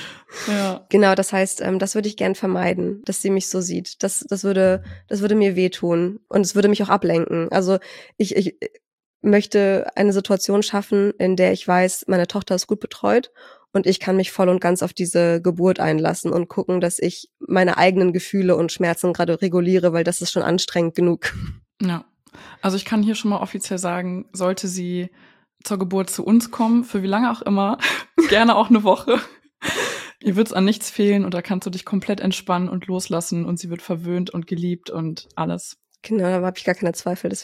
Ja. Genau, das heißt, ähm, das würde ich gern vermeiden, dass sie mich so sieht. Das, das würde, das würde mir wehtun und es würde mich auch ablenken. Also ich, ich möchte eine Situation schaffen, in der ich weiß, meine Tochter ist gut betreut und ich kann mich voll und ganz auf diese Geburt einlassen und gucken, dass ich meine eigenen Gefühle und Schmerzen gerade reguliere, weil das ist schon anstrengend genug. Ja. Also ich kann hier schon mal offiziell sagen, sollte sie zur Geburt zu uns kommen, für wie lange auch immer, gerne auch eine Woche. Ihr wird's an nichts fehlen und da kannst du dich komplett entspannen und loslassen und sie wird verwöhnt und geliebt und alles. Genau, da habe ich gar keine Zweifel, deswegen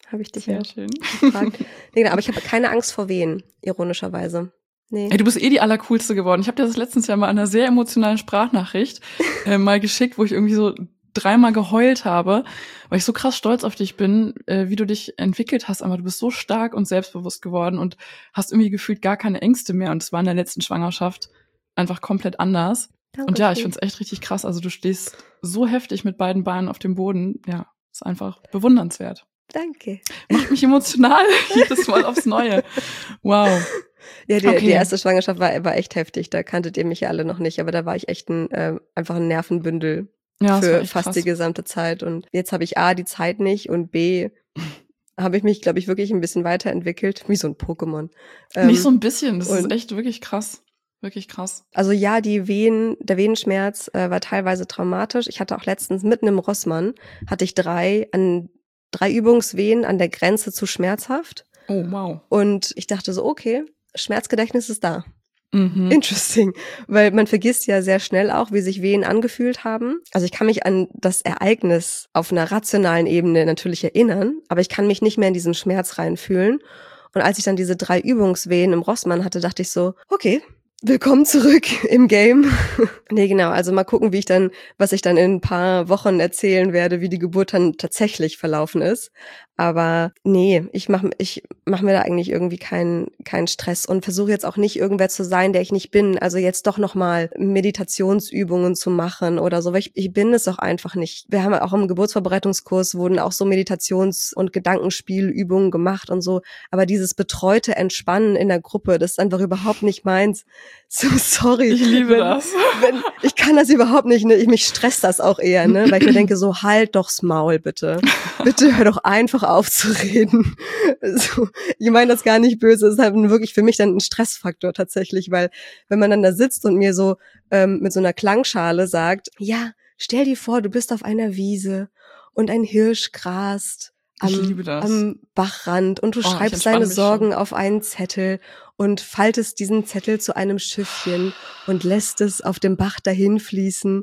habe ich dich Sehr ja schön. gefragt. Nee, genau, aber ich habe keine Angst vor Wehen, ironischerweise. Nee. Ey, du bist eh die Allercoolste geworden. Ich habe dir das letztens ja mal in einer sehr emotionalen Sprachnachricht äh, mal geschickt, wo ich irgendwie so dreimal geheult habe, weil ich so krass stolz auf dich bin, äh, wie du dich entwickelt hast. Aber du bist so stark und selbstbewusst geworden und hast irgendwie gefühlt gar keine Ängste mehr. Und es war in der letzten Schwangerschaft einfach komplett anders. Dankeschön. Und ja, ich find's echt richtig krass. Also du stehst so heftig mit beiden Beinen auf dem Boden. Ja, ist einfach bewundernswert. Danke. Macht mich emotional jedes Mal aufs Neue. Wow. Ja, die, Okay. die erste Schwangerschaft war, war echt heftig. Da kanntet ihr mich ja alle noch nicht, aber da war ich echt ein, äh, einfach ein Nervenbündel Ja, das war für echt fast krass. die gesamte Zeit. Und jetzt habe ich A, die Zeit nicht und B, habe ich mich, glaube ich, wirklich ein bisschen weiterentwickelt. Wie so ein Pokémon. Ähm, Nicht so ein bisschen, das ist und- echt wirklich krass. Wirklich krass. Also ja, die Wehen, der Wehenschmerz äh, war teilweise traumatisch. Ich hatte auch letztens mitten im Rossmann, hatte ich drei an drei Übungswehen an der Grenze zu schmerzhaft. Oh, wow. Und ich dachte so, okay, Schmerzgedächtnis ist da. Mhm. Interesting, weil man vergisst ja sehr schnell auch, wie sich Wehen angefühlt haben. Also ich kann mich an das Ereignis auf einer rationalen Ebene natürlich erinnern, aber ich kann mich nicht mehr in diesen Schmerz reinfühlen. Und als ich dann diese drei Übungswehen im Rossmann hatte, dachte ich so, okay, willkommen zurück im Game. Nee, genau, also mal gucken, wie ich dann, was ich dann in ein paar Wochen erzählen werde, wie die Geburt dann tatsächlich verlaufen ist. Aber nee, ich mache ich mach mir da eigentlich irgendwie keinen keinen Stress und versuche jetzt auch nicht irgendwer zu sein, der ich nicht bin. Also jetzt doch nochmal Meditationsübungen zu machen oder so, weil ich, ich bin es auch einfach nicht. Wir haben auch im Geburtsvorbereitungskurs wurden auch so Meditations- und Gedankenspielübungen gemacht und so. Aber dieses betreute Entspannen in der Gruppe, das ist einfach überhaupt nicht meins. So sorry. Ich liebe wenn, das. Wenn, ich kann das überhaupt nicht, ne? Ich, mich stresst das auch eher, ne? Weil ich mir denke, so halt doch's Maul, bitte. Bitte hör doch einfach auf zu reden. So, ich meine das gar nicht böse, es ist halt wirklich für mich dann ein Stressfaktor tatsächlich, weil wenn man dann da sitzt und mir so ähm, mit so einer Klangschale sagt, ja, stell dir vor, du bist auf einer Wiese und ein Hirsch grast am, Ich liebe das. am Bachrand und du Oh, ich schreibst entspann deine mich Sorgen schon. auf einen Zettel und faltest diesen Zettel zu einem Schiffchen und lässt es auf dem Bach dahin fließen.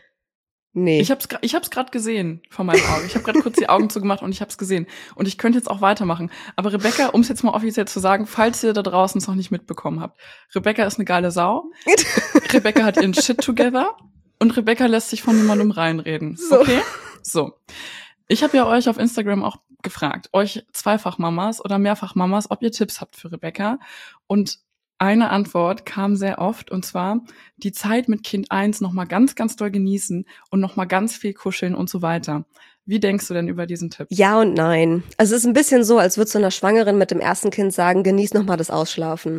Nee. Ich hab's, gra- ich hab's gerade gesehen vor meinen Augen. Ich habe gerade kurz die Augen zugemacht und ich hab's gesehen. Und ich könnte jetzt auch weitermachen. Aber Rebecca, um es jetzt mal offiziell zu sagen, falls ihr da draußen es noch nicht mitbekommen habt, Rebecca ist eine geile Sau. Rebecca hat ihren Shit together und Rebecca lässt sich von niemandem reinreden. So. Okay? So. Ich habe ja euch auf Instagram auch gefragt, euch Zweifachmamas oder Mehrfachmamas, ob ihr Tipps habt für Rebecca. Und eine Antwort kam sehr oft, und zwar die Zeit mit Kind eins noch mal ganz, ganz doll genießen und noch mal ganz viel kuscheln und so weiter. Wie denkst du denn über diesen Tipp? Ja und nein. Also es ist ein bisschen so, als würdest du einer Schwangeren mit dem ersten Kind sagen, genieß noch mal das Ausschlafen.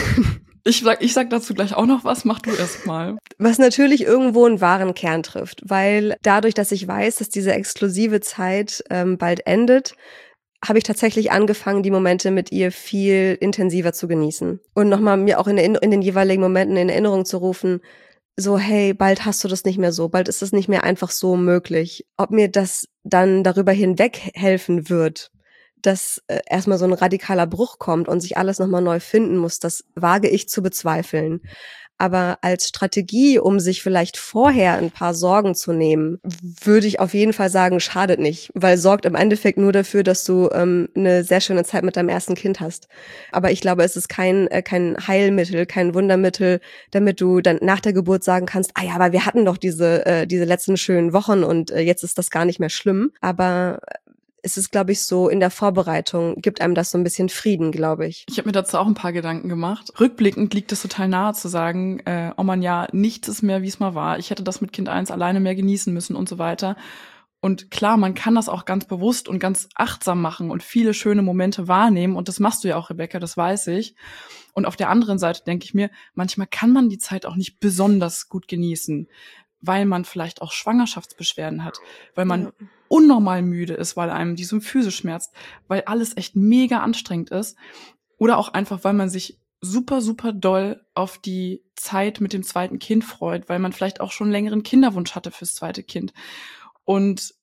Ich sag, ich sag dazu gleich auch noch was, mach du erst mal. Was natürlich irgendwo einen wahren Kern trifft, weil dadurch, dass ich weiß, dass diese exklusive Zeit ähm, bald endet, habe ich tatsächlich angefangen, die Momente mit ihr viel intensiver zu genießen. Und nochmal mir auch in, in, in den jeweiligen Momenten in Erinnerung zu rufen, so, hey, bald hast du das nicht mehr so, bald ist es nicht mehr einfach so möglich. Ob mir das dann darüber hinweg helfen wird, dass äh, erstmal so ein radikaler Bruch kommt und sich alles nochmal neu finden muss, das wage ich zu bezweifeln. Aber als Strategie, um sich vielleicht vorher ein paar Sorgen zu nehmen, würde ich auf jeden Fall sagen, schadet nicht, weil sorgt im Endeffekt nur dafür, dass du ähm, eine sehr schöne Zeit mit deinem ersten Kind hast. Aber ich glaube, es ist kein äh, kein Heilmittel, kein Wundermittel, damit du dann nach der Geburt sagen kannst, ah ja, aber wir hatten doch diese äh, diese letzten schönen Wochen und äh, jetzt ist das gar nicht mehr schlimm. Aber es ist, glaube ich, so in der Vorbereitung, gibt einem das so ein bisschen Frieden, glaube ich. Ich habe mir dazu auch ein paar Gedanken gemacht. Rückblickend liegt es total nahe zu sagen, äh, oh man, ja, nichts ist mehr, wie es mal war. Ich hätte das mit Kind eins alleine mehr genießen müssen und so weiter. Und klar, man kann das auch ganz bewusst und ganz achtsam machen und viele schöne Momente wahrnehmen. Und das machst du ja auch, Rebecca, das weiß ich. Und auf der anderen Seite denke ich mir, manchmal kann man die Zeit auch nicht besonders gut genießen, weil man vielleicht auch Schwangerschaftsbeschwerden hat, weil man Ja. unnormal müde ist, weil einem die Symphyse schmerzt, weil alles echt mega anstrengend ist. Oder auch einfach, weil man sich super, super doll auf die Zeit mit dem zweiten Kind freut, weil man vielleicht auch schon einen längeren Kinderwunsch hatte fürs zweite Kind. Und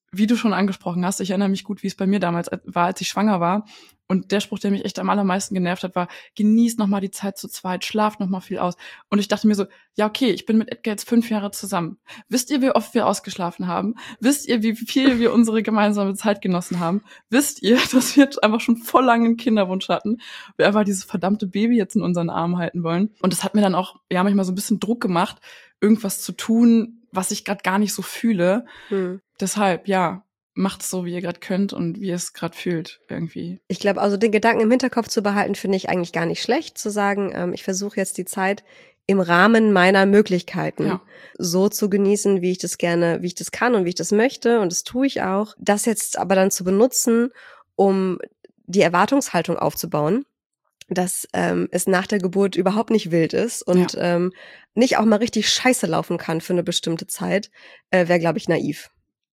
wie du schon angesprochen hast, ich erinnere mich gut, wie es bei mir damals war, als ich schwanger war. Und der Spruch, der mich echt am allermeisten genervt hat, war, genießt nochmal die Zeit zu zweit, schlaft nochmal viel aus. Und ich dachte mir so, ja okay, ich bin mit Edgar jetzt fünf Jahre zusammen. Wisst ihr, wie oft wir ausgeschlafen haben? Wisst ihr, wie viel wir unsere gemeinsame Zeit genossen haben? Wisst ihr, dass wir einfach schon voll lange einen Kinderwunsch hatten? Wir einfach dieses verdammte Baby jetzt in unseren Armen halten wollen. Und das hat mir dann auch ja manchmal so ein bisschen Druck gemacht, irgendwas zu tun, was ich gerade gar nicht so fühle. Hm. Deshalb, ja, macht es so, wie ihr gerade könnt und wie ihr es gerade fühlt irgendwie. Ich glaube, also den Gedanken im Hinterkopf zu behalten, finde ich eigentlich gar nicht schlecht, zu sagen, ähm, ich versuche jetzt die Zeit im Rahmen meiner Möglichkeiten ja. so zu genießen, wie ich das gerne, wie ich das kann und wie ich das möchte, und das tue ich auch. Das jetzt aber dann zu benutzen, um die Erwartungshaltung aufzubauen, dass ähm, es nach der Geburt überhaupt nicht wild ist und ja. ähm, nicht auch mal richtig scheiße laufen kann für eine bestimmte Zeit, äh, wäre, glaube ich, naiv.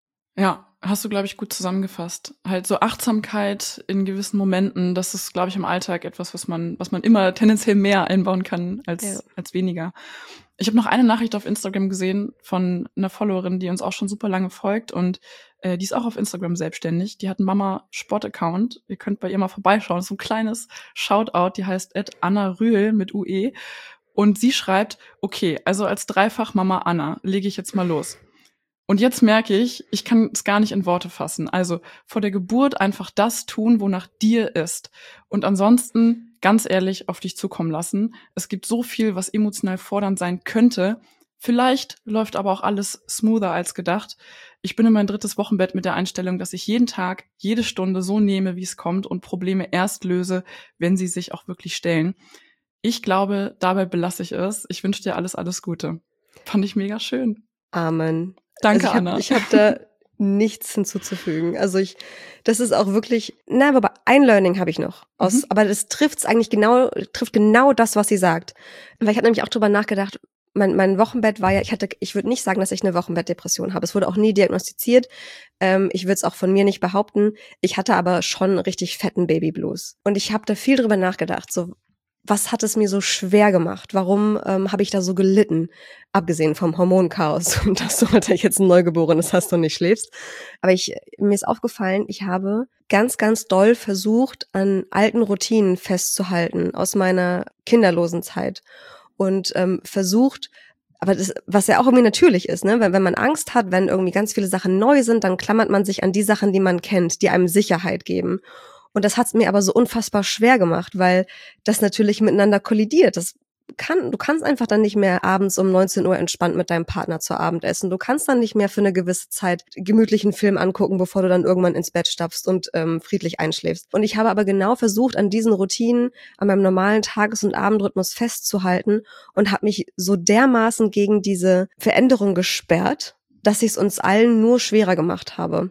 Ja, hast du, glaube ich, gut zusammengefasst. Halt so Achtsamkeit in gewissen Momenten, das ist, glaube ich, im Alltag etwas, was man was man immer tendenziell mehr einbauen kann als ja. als weniger. Ich habe noch eine Nachricht auf Instagram gesehen von einer Followerin, die uns auch schon super lange folgt, und äh, die ist auch auf Instagram selbstständig. Die hat einen Mama-Sport-Account. Ihr könnt bei ihr mal vorbeischauen. Das ist so ein kleines Shoutout, die heißt at Anna Rühl mit U E. Und sie schreibt, okay, also als Dreifach-Mama Anna lege ich jetzt mal los. Und jetzt merke ich, ich kann es gar nicht in Worte fassen. Also vor der Geburt einfach das tun, wonach dir ist. Und ansonsten, ganz ehrlich, auf dich zukommen lassen. Es gibt so viel, was emotional fordernd sein könnte. Vielleicht läuft aber auch alles smoother als gedacht. Ich bin in mein drittes Wochenbett mit der Einstellung, dass ich jeden Tag, jede Stunde so nehme, wie es kommt, und Probleme erst löse, wenn sie sich auch wirklich stellen. Ich glaube, dabei belasse ich es. Ich wünsche dir alles, alles Gute. Fand ich mega schön. Amen. Danke, also ich Anna. Hab, ich habe da nichts hinzuzufügen. Also ich, das ist auch wirklich, na, aber ein Learning habe ich noch. Aus, mhm. Aber das trifft's eigentlich genau, trifft genau das, was sie sagt. Weil ich hatte nämlich auch drüber nachgedacht, mein, mein Wochenbett war ja, ich hatte, ich würde nicht sagen, dass ich eine Wochenbettdepression habe. Es wurde auch nie diagnostiziert. Ähm, ich würde es auch von mir nicht behaupten. Ich hatte aber schon richtig fetten Babyblues. Und ich habe da viel drüber nachgedacht, so, was hat es mir so schwer gemacht? Warum ähm, habe ich da so gelitten? Abgesehen vom Hormonchaos und dass du natürlich jetzt ein Neugeborenes hast und nicht schläfst. Aber ich, mir ist aufgefallen, ich habe ganz, ganz doll versucht, an alten Routinen festzuhalten aus meiner kinderlosen Zeit. Und ähm, versucht, aber das, was ja auch irgendwie natürlich ist, ne? Wenn, wenn man Angst hat, wenn irgendwie ganz viele Sachen neu sind, dann klammert man sich an die Sachen, die man kennt, die einem Sicherheit geben. Und das hat's mir aber so unfassbar schwer gemacht, weil das natürlich miteinander kollidiert. Das kann, du kannst einfach dann nicht mehr abends um neunzehn Uhr entspannt mit deinem Partner zu Abend essen. Du kannst dann nicht mehr für eine gewisse Zeit gemütlichen Film angucken, bevor du dann irgendwann ins Bett stapfst und ähm, friedlich einschläfst. Und ich habe aber genau versucht, an diesen Routinen, an meinem normalen Tages- und Abendrhythmus festzuhalten und habe mich so dermaßen gegen diese Veränderung gesperrt, dass ich es uns allen nur schwerer gemacht habe.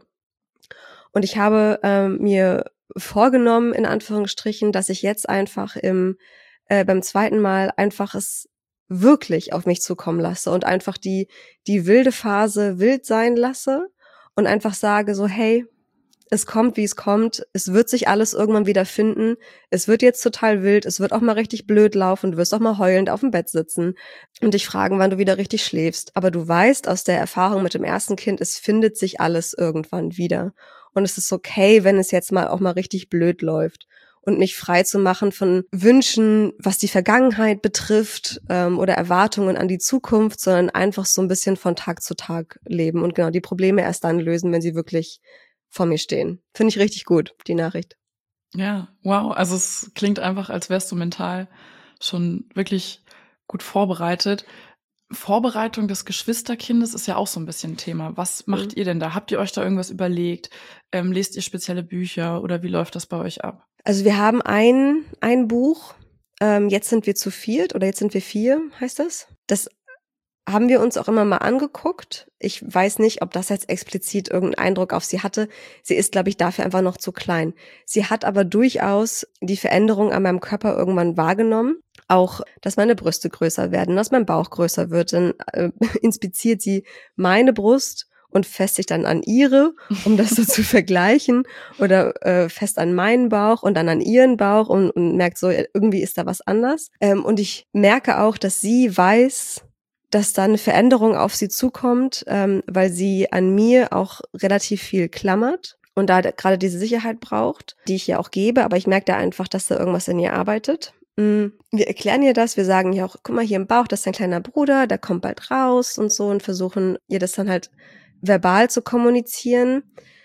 Und ich habe ähm, mir vorgenommen, in Anführungsstrichen, dass ich jetzt einfach im äh, beim zweiten Mal einfach es wirklich auf mich zukommen lasse und einfach die die wilde Phase wild sein lasse und einfach sage so, hey, es kommt, wie es kommt, es wird sich alles irgendwann wieder finden, es wird jetzt total wild, es wird auch mal richtig blöd laufen, du wirst auch mal heulend auf dem Bett sitzen und dich fragen, wann du wieder richtig schläfst. Aber du weißt aus der Erfahrung mit dem ersten Kind, es findet sich alles irgendwann wieder. Und es ist okay, wenn es jetzt mal auch mal richtig blöd läuft. Und mich frei zu machen von Wünschen, was die Vergangenheit betrifft, ähm, oder Erwartungen an die Zukunft, sondern einfach so ein bisschen von Tag zu Tag leben und genau die Probleme erst dann lösen, wenn sie wirklich vor mir stehen. Finde ich richtig gut, die Nachricht. Ja, wow. Also es klingt einfach, als wärst du mental schon wirklich gut vorbereitet. Vorbereitung des Geschwisterkindes ist ja auch so ein bisschen ein Thema. Was macht mhm. ihr denn da? Habt ihr euch da irgendwas überlegt? Ähm, lest ihr spezielle Bücher oder wie läuft das bei euch ab? Also wir haben ein, ein Buch, ähm, jetzt sind wir zu viert oder jetzt sind wir vier, heißt das. Das haben wir uns auch immer mal angeguckt. Ich weiß nicht, ob das jetzt explizit irgendeinen Eindruck auf sie hatte. Sie ist, glaube ich, dafür einfach noch zu klein. Sie hat aber durchaus die Veränderung an meinem Körper irgendwann wahrgenommen. Auch, dass meine Brüste größer werden, dass mein Bauch größer wird. Dann äh, inspiziert sie meine Brust und fässt sich dann an ihre, um das so zu vergleichen. Oder äh, fest an meinen Bauch und dann an ihren Bauch und, und merkt so, irgendwie ist da was anders. Ähm, und ich merke auch, dass sie weiß, dass da eine Veränderung auf sie zukommt, ähm, weil sie an mir auch relativ viel klammert und da gerade diese Sicherheit braucht, die ich ihr auch gebe, aber ich merke da einfach, dass da irgendwas in ihr arbeitet. Wir erklären ihr das, wir sagen ihr auch, guck mal, hier im Bauch, das ist dein kleiner Bruder, der kommt bald raus und so und versuchen ihr das dann halt verbal zu kommunizieren.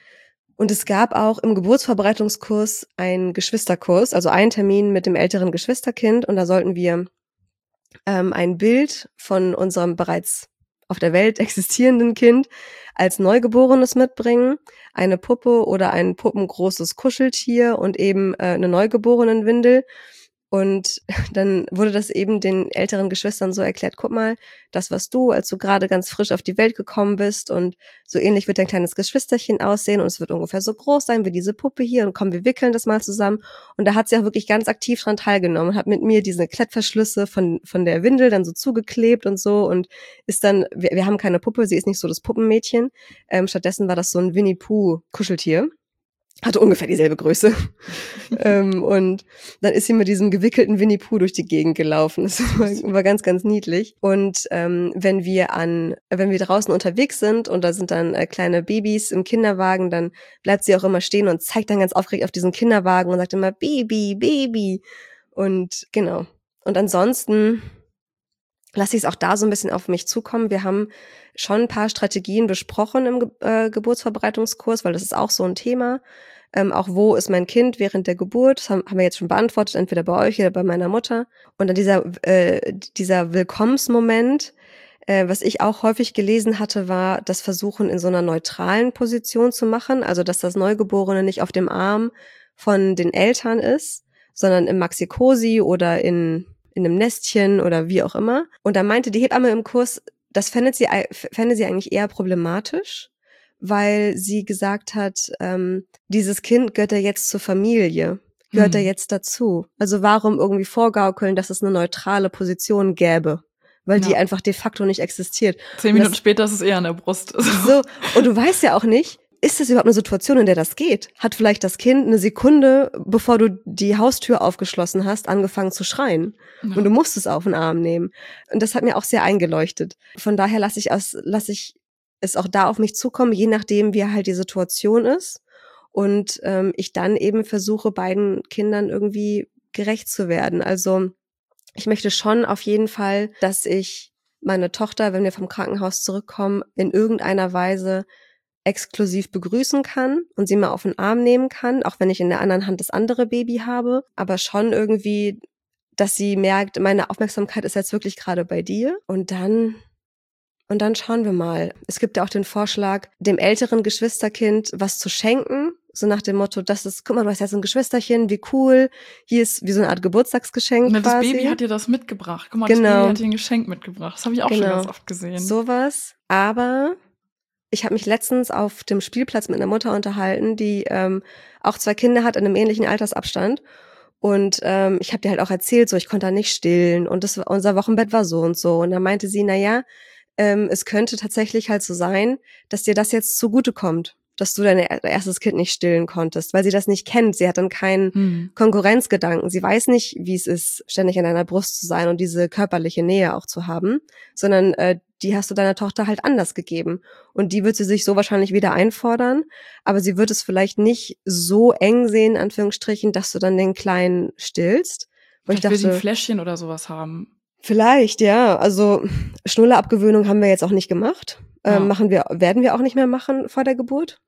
Und es gab auch im Geburtsvorbereitungskurs einen Geschwisterkurs, also einen Termin mit dem älteren Geschwisterkind und da sollten wir ähm, ein Bild von unserem bereits auf der Welt existierenden Kind als Neugeborenes mitbringen, eine Puppe oder ein puppengroßes Kuscheltier und eben äh, eine Neugeborenenwindel. Und dann wurde das eben den älteren Geschwistern so erklärt, guck mal, das warst du, als du gerade ganz frisch auf die Welt gekommen bist und so ähnlich wird dein kleines Geschwisterchen aussehen und es wird ungefähr so groß sein wie diese Puppe hier und komm, wir wickeln das mal zusammen. Und da hat sie auch wirklich ganz aktiv dran teilgenommen und hat mit mir diese Klettverschlüsse von von der Windel dann so zugeklebt und so und ist dann, wir, wir haben keine Puppe, sie ist nicht so das Puppenmädchen, ähm, stattdessen war das so ein Winnie-Pooh-Kuscheltier. Hatte ungefähr dieselbe Größe. ähm, und dann ist sie mit diesem gewickelten Winnie Pooh durch die Gegend gelaufen. Das war, war ganz, ganz niedlich. Und ähm, wenn wir an, wenn wir draußen unterwegs sind und da sind dann äh, kleine Babys im Kinderwagen, dann bleibt sie auch immer stehen und zeigt dann ganz aufgeregt auf diesen Kinderwagen und sagt immer Baby, Baby. Und genau. Und ansonsten lasse ich es auch da so ein bisschen auf mich zukommen. Wir haben schon ein paar Strategien besprochen im Ge- äh, Geburtsvorbereitungskurs, weil das ist auch so ein Thema. Ähm, auch wo ist mein Kind während der Geburt? Das haben, haben wir jetzt schon beantwortet, entweder bei euch oder bei meiner Mutter. Und dann dieser, äh, dieser Willkommensmoment, äh, was ich auch häufig gelesen hatte, war das Versuchen in so einer neutralen Position zu machen. Also dass das Neugeborene nicht auf dem Arm von den Eltern ist, sondern im Maxi-Cosi oder in in einem Nestchen oder wie auch immer. Und da meinte die Hebamme im Kurs, das fände sie, fände sie eigentlich eher problematisch, weil sie gesagt hat, ähm, dieses Kind gehört ja jetzt zur Familie, gehört hm. ja jetzt dazu. Also warum irgendwie vorgaukeln, dass es eine neutrale Position gäbe? Weil ja. die einfach de facto nicht existiert. Zehn Minuten das, später ist es eher an der Brust. So, und du weißt ja auch nicht, ist das überhaupt eine Situation, in der das geht? Hat vielleicht das Kind eine Sekunde, bevor du die Haustür aufgeschlossen hast, angefangen zu schreien? Ja. Und du musst es auf den Arm nehmen. Und das hat mir auch sehr eingeleuchtet. Von daher lasse ich, aus, lasse ich es auch da auf mich zukommen, je nachdem, wie halt die Situation ist. Und ähm, ich dann eben versuche, beiden Kindern irgendwie gerecht zu werden. Also ich möchte schon auf jeden Fall, dass ich meine Tochter, wenn wir vom Krankenhaus zurückkommen, in irgendeiner Weise exklusiv begrüßen kann und sie mal auf den Arm nehmen kann, auch wenn ich in der anderen Hand das andere Baby habe, aber schon irgendwie, dass sie merkt, meine Aufmerksamkeit ist jetzt wirklich gerade bei dir und dann und dann schauen wir mal. Es gibt ja auch den Vorschlag, dem älteren Geschwisterkind was zu schenken, so nach dem Motto, das ist, guck mal, du hast jetzt ein Geschwisterchen, wie cool, hier ist wie so eine Art Geburtstagsgeschenk Na, das quasi. Baby hat dir das mitgebracht. Guck mal, genau. Das Baby hat dir ein Geschenk mitgebracht. Das habe ich auch genau. schon ganz oft gesehen. Sowas, aber ich habe mich letztens auf dem Spielplatz mit einer Mutter unterhalten, die ähm, auch zwei Kinder hat in einem ähnlichen Altersabstand. Und ähm, ich habe dir halt auch erzählt, so ich konnte da nicht stillen und das, unser Wochenbett war so und so. Und da meinte sie, na ja, ähm, es könnte tatsächlich halt so sein, dass dir das jetzt zugutekommt, dass du dein erstes Kind nicht stillen konntest, weil sie das nicht kennt. Sie hat dann keinen hm. Konkurrenzgedanken. Sie weiß nicht, wie es ist, ständig an deiner Brust zu sein und diese körperliche Nähe auch zu haben, sondern äh, die hast du deiner Tochter halt anders gegeben. Und die wird sie sich so wahrscheinlich wieder einfordern, aber sie wird es vielleicht nicht so eng sehen, in Anführungsstrichen, dass du dann den Kleinen stillst. Und ich dachte, will sie ein Fläschchen oder sowas haben. Vielleicht, ja. Also Schnullerabgewöhnung haben wir jetzt auch nicht gemacht. Ja. Ähm, machen wir, werden wir auch nicht mehr machen vor der Geburt.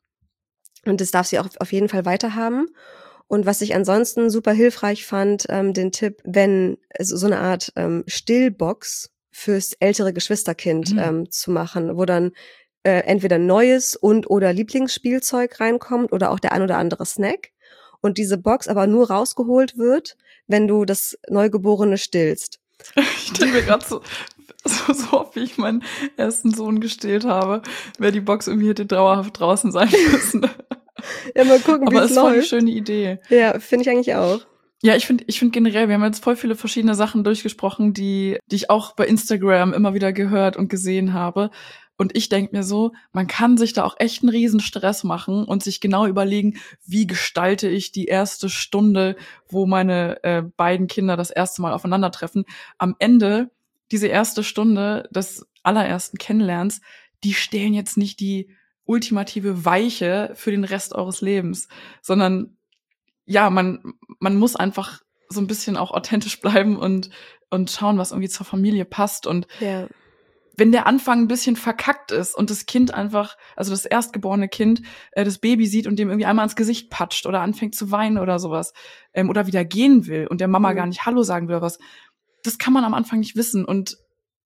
Und das darf sie auch auf jeden Fall weiterhaben. Und was ich ansonsten super hilfreich fand, ähm, den Tipp, wenn also so eine Art ähm, Stillbox fürs ältere Geschwisterkind mhm. ähm, zu machen, wo dann äh, entweder neues und oder Lieblingsspielzeug reinkommt oder auch der ein oder andere Snack. Und diese Box aber nur rausgeholt wird, wenn du das Neugeborene stillst. Ich stelle mir gerade so, so, so oft, wie ich meinen ersten Sohn gestillt habe, wäre die Box irgendwie hätte dauerhaft draußen sein müssen. Ja, mal gucken, wie es läuft. Aber es ist voll eine schöne Idee. Ja, finde ich eigentlich auch. Ja, ich finde ich finde generell, wir haben jetzt voll viele verschiedene Sachen durchgesprochen, die die ich auch bei Instagram immer wieder gehört und gesehen habe. Und ich denke mir so, man kann sich da auch echt einen riesen Stress machen und sich genau überlegen, wie gestalte ich die erste Stunde, wo meine äh, beiden Kinder das erste Mal aufeinandertreffen. Am Ende diese erste Stunde des allerersten Kennenlernens, die stellen jetzt nicht die ultimative Weiche für den Rest eures Lebens, sondern ja, man man muss einfach so ein bisschen auch authentisch bleiben und und schauen, was irgendwie zur Familie passt. Und Ja. wenn der Anfang ein bisschen verkackt ist und das Kind einfach, also das erstgeborene Kind, äh, das Baby sieht und dem irgendwie einmal ins Gesicht patscht oder anfängt zu weinen oder sowas, ähm, oder wieder gehen will und der Mama Mhm. gar nicht Hallo sagen will oder was, das kann man am Anfang nicht wissen. Und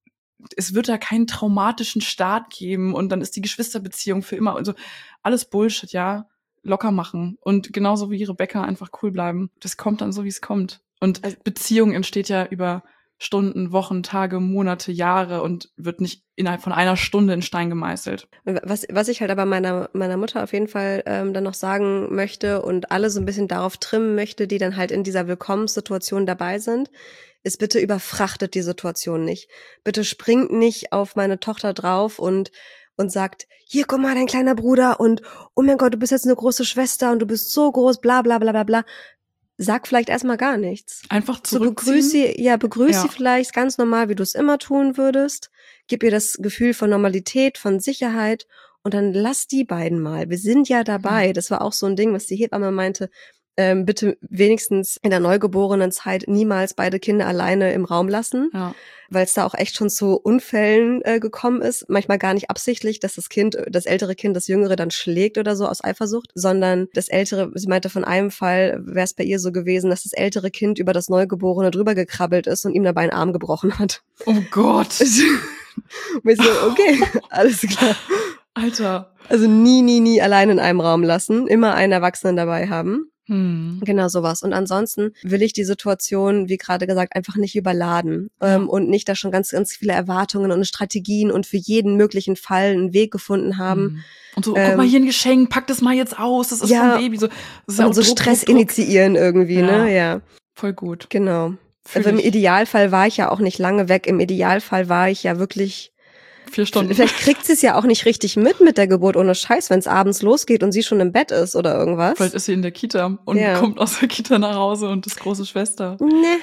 es wird da keinen traumatischen Start geben und dann ist die Geschwisterbeziehung für immer und so. Alles Bullshit, ja. Locker machen und genauso wie Rebecca einfach cool bleiben. Das kommt dann so, wie es kommt. Und Also- Beziehung entsteht ja über Stunden, Wochen, Tage, Monate, Jahre und wird nicht innerhalb von einer Stunde in Stein gemeißelt. Was, was ich halt aber meiner, meiner Mutter auf jeden Fall ähm, dann noch sagen möchte und alle so ein bisschen darauf trimmen möchte, die dann halt in dieser Willkommenssituation dabei sind, ist bitte überfrachtet die Situation nicht. Bitte springt nicht auf meine Tochter drauf und und sagt, hier, guck mal, dein kleiner Bruder und oh mein Gott, du bist jetzt eine große Schwester und du bist so groß, bla bla bla bla bla. Sag vielleicht erstmal gar nichts. Einfach So zurückziehen. begrüß sie, ja, begrüß Ja. sie vielleicht ganz normal, wie du es immer tun würdest. Gib ihr das Gefühl von Normalität, von Sicherheit und dann lass die beiden mal. Wir sind ja dabei. Das war auch so ein Ding, was die Hebamme meinte. Ähm, bitte wenigstens in der neugeborenen Zeit niemals beide Kinder alleine im Raum lassen, Ja. weil es da auch echt schon zu Unfällen äh, gekommen ist. Manchmal gar nicht absichtlich, dass das Kind, das ältere Kind das jüngere dann schlägt oder so aus Eifersucht, sondern das ältere, sie meinte von einem Fall, wäre es bei ihr so gewesen, dass das ältere Kind über das Neugeborene drüber gekrabbelt ist und ihm dabei einen Arm gebrochen hat. Oh Gott. Und ich so, okay, alles klar. Alter. Also nie, nie, nie allein in einem Raum lassen, immer einen Erwachsenen dabei haben. Hm. Genau sowas. Und ansonsten will ich die Situation, wie gerade gesagt, einfach nicht überladen Ja. ähm, und nicht da schon ganz, ganz viele Erwartungen und Strategien und für jeden möglichen Fall einen Weg gefunden haben. Hm. Und so, Ähm, guck mal, hier ein Geschenk, pack das mal jetzt aus, das ist ja, vom Baby. So, das ist ja Und auch so Druck, Stress Druck, Druck. initiieren irgendwie, Ja. ne? Ja, Voll gut. genau. Fühl Also im ich. Idealfall war ich ja auch nicht lange weg. Im Idealfall war ich ja wirklich, Vier Stunden. vielleicht kriegt sie es ja auch nicht richtig mit mit der Geburt, ohne Scheiß, wenn es abends losgeht und sie schon im Bett ist oder irgendwas. Vielleicht ist sie in der Kita und Ja. kommt aus der Kita nach Hause und ist große Schwester. Ne.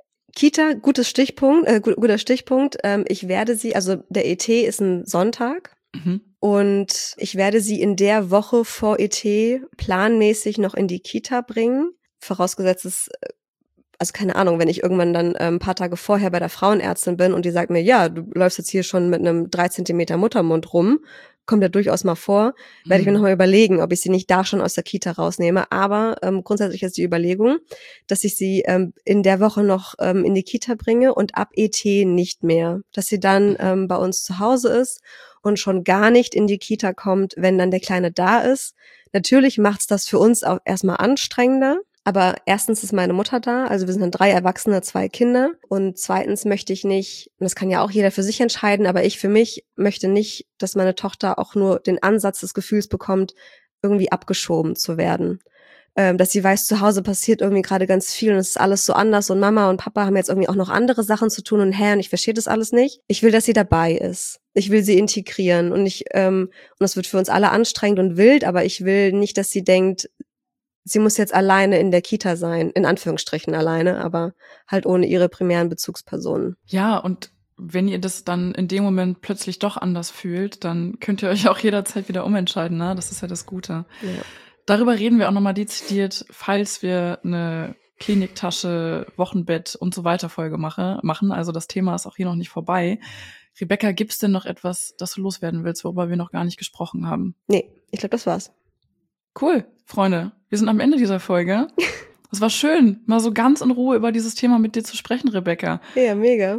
Kita, gutes Stichpunkt, äh, gut, guter Stichpunkt. Ähm, ich werde sie, also der E T ist ein Sonntag Mhm. und ich werde sie in der Woche vor E T planmäßig noch in die Kita bringen. Vorausgesetzt es, äh, also keine Ahnung, wenn ich irgendwann dann äh, ein paar Tage vorher bei der Frauenärztin bin und die sagt mir, ja, du läufst jetzt hier schon mit einem drei Zentimeter Muttermund rum, kommt ja durchaus mal vor, werde ich mir Mhm. nochmal überlegen, ob ich sie nicht da schon aus der Kita rausnehme. Aber ähm, grundsätzlich ist die Überlegung, dass ich sie ähm, in der Woche noch ähm, in die Kita bringe und ab E T nicht mehr. Dass sie dann ähm, bei uns zu Hause ist und schon gar nicht in die Kita kommt, wenn dann der Kleine da ist. Natürlich macht's das für uns auch erstmal anstrengender. Aber erstens ist meine Mutter da, also wir sind dann drei Erwachsene, zwei Kinder. Und zweitens möchte ich nicht, und das kann ja auch jeder für sich entscheiden, aber ich für mich möchte nicht, dass meine Tochter auch nur den Ansatz des Gefühls bekommt, irgendwie abgeschoben zu werden. Ähm, dass sie weiß, zu Hause passiert irgendwie gerade ganz viel und es ist alles so anders und Mama und Papa haben jetzt irgendwie auch noch andere Sachen zu tun und hä, und ich verstehe das alles nicht. Ich will, dass sie dabei ist. Ich will sie integrieren und ich, ähm, und das wird für uns alle anstrengend und wild, aber ich will nicht, dass sie denkt, sie muss jetzt alleine in der Kita sein, in Anführungsstrichen alleine, aber halt ohne ihre primären Bezugspersonen. Ja, und wenn ihr das dann in dem Moment plötzlich doch anders fühlt, dann könnt ihr euch auch jederzeit wieder umentscheiden, ne? Das ist ja das Gute. Ja. Darüber reden wir auch nochmal dezidiert, falls wir eine Kliniktasche, Wochenbett und so weiter Folge mache, machen. Also das Thema ist auch hier noch nicht vorbei. Rebecca, gibt's denn noch etwas, das du loswerden willst, worüber wir noch gar nicht gesprochen haben? Nee, ich glaube, das war's. Cool, Freunde. Wir sind am Ende dieser Folge. Es war schön, mal so ganz in Ruhe über dieses Thema mit dir zu sprechen, Rebecca. Ja, mega.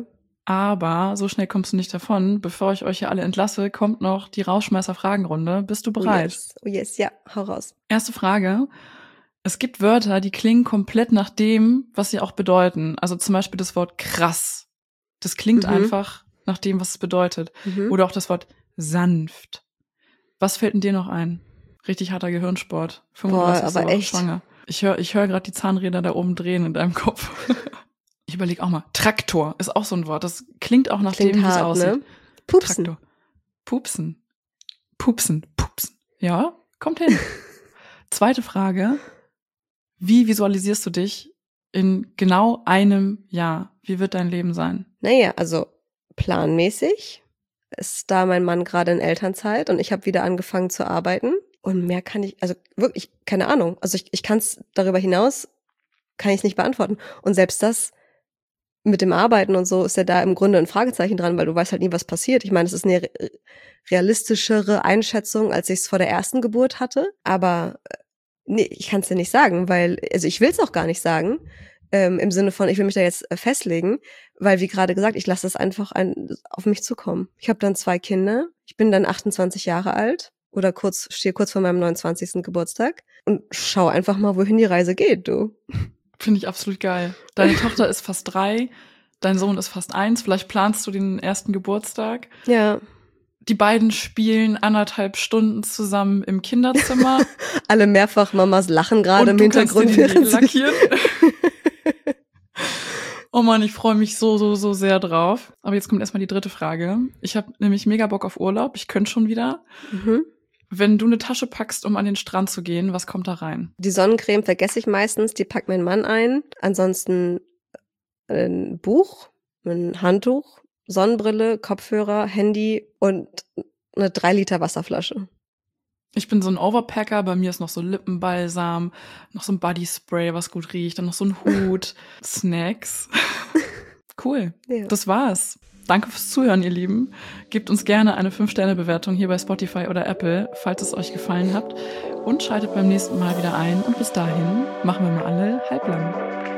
Aber so schnell kommst du nicht davon. Bevor ich euch hier alle entlasse, kommt noch die Rausschmeißer-Fragenrunde. Bist du bereit? Oh yes. oh yes, ja, hau raus. Erste Frage. Es gibt Wörter, die klingen komplett nach dem, was sie auch bedeuten. Also zum Beispiel das Wort krass. Das klingt Mhm. einfach nach dem, was es bedeutet. Mhm. Oder auch das Wort sanft. Was fällt denn dir noch ein? Richtig harter Gehirnsport. fünfunddreißigste aber Woche echt. Schwanger. Ich höre ich hör gerade die Zahnräder da oben drehen in deinem Kopf. Ich überlege auch mal. Traktor ist auch so ein Wort. Das klingt auch nach Klingt dem, wie es hart, aussieht. ne? Pupsen. Traktor. Pupsen. Pupsen. Pupsen. Ja, kommt hin. Zweite Frage. Wie visualisierst du dich in genau einem Jahr? Wie wird dein Leben sein? Naja, also planmäßig. Ist da mein Mann gerade in Elternzeit und ich habe wieder angefangen zu arbeiten. Und mehr kann ich, also wirklich, keine Ahnung. Also ich, ich kann es darüber hinaus, kann ich es nicht beantworten. Und selbst das mit dem Arbeiten und so ist ja da im Grunde ein Fragezeichen dran, weil du weißt halt nie, was passiert. Ich meine, es ist eine realistischere Einschätzung, als ich es vor der ersten Geburt hatte. Aber nee, ich kann es dir nicht sagen, weil, also ich will es auch gar nicht sagen, ähm, im Sinne von, ich will mich da jetzt äh, festlegen, weil, wie gerade gesagt, ich lasse das einfach ein, auf mich zukommen. Ich habe dann zwei Kinder, ich bin dann achtundzwanzig Jahre alt oder kurz stehe kurz vor meinem neunundzwanzigsten Geburtstag und schau einfach mal, wohin die Reise geht, du. Finde ich absolut geil. Deine Tochter ist fast drei, dein Sohn ist fast eins, vielleicht planst du den ersten Geburtstag. Ja. Die beiden spielen anderthalb Stunden zusammen im Kinderzimmer. Alle Mehrfach-Mamas lachen gerade im du Hintergrund. Kannst dir die lackieren. Oh Mann, ich freue mich so, so, so sehr drauf. Aber jetzt kommt erstmal die dritte Frage. Ich habe nämlich mega Bock auf Urlaub. Ich könnte schon wieder. Mhm. Wenn du eine Tasche packst, um an den Strand zu gehen, was kommt da rein? Die Sonnencreme vergesse ich meistens, die packt mein Mann ein. Ansonsten ein Buch, ein Handtuch, Sonnenbrille, Kopfhörer, Handy und eine drei Liter Wasserflasche. Ich bin so ein Overpacker, bei mir ist noch so Lippenbalsam, noch so ein Bodyspray, was gut riecht, dann noch so ein Hut, Snacks. Cool, ja. Das war's. Danke fürs Zuhören, ihr Lieben. Gebt uns gerne eine fünf Sterne Bewertung hier bei Spotify oder Apple, falls es euch gefallen hat. Und schaltet beim nächsten Mal wieder ein. Und bis dahin machen wir mal alle halblang.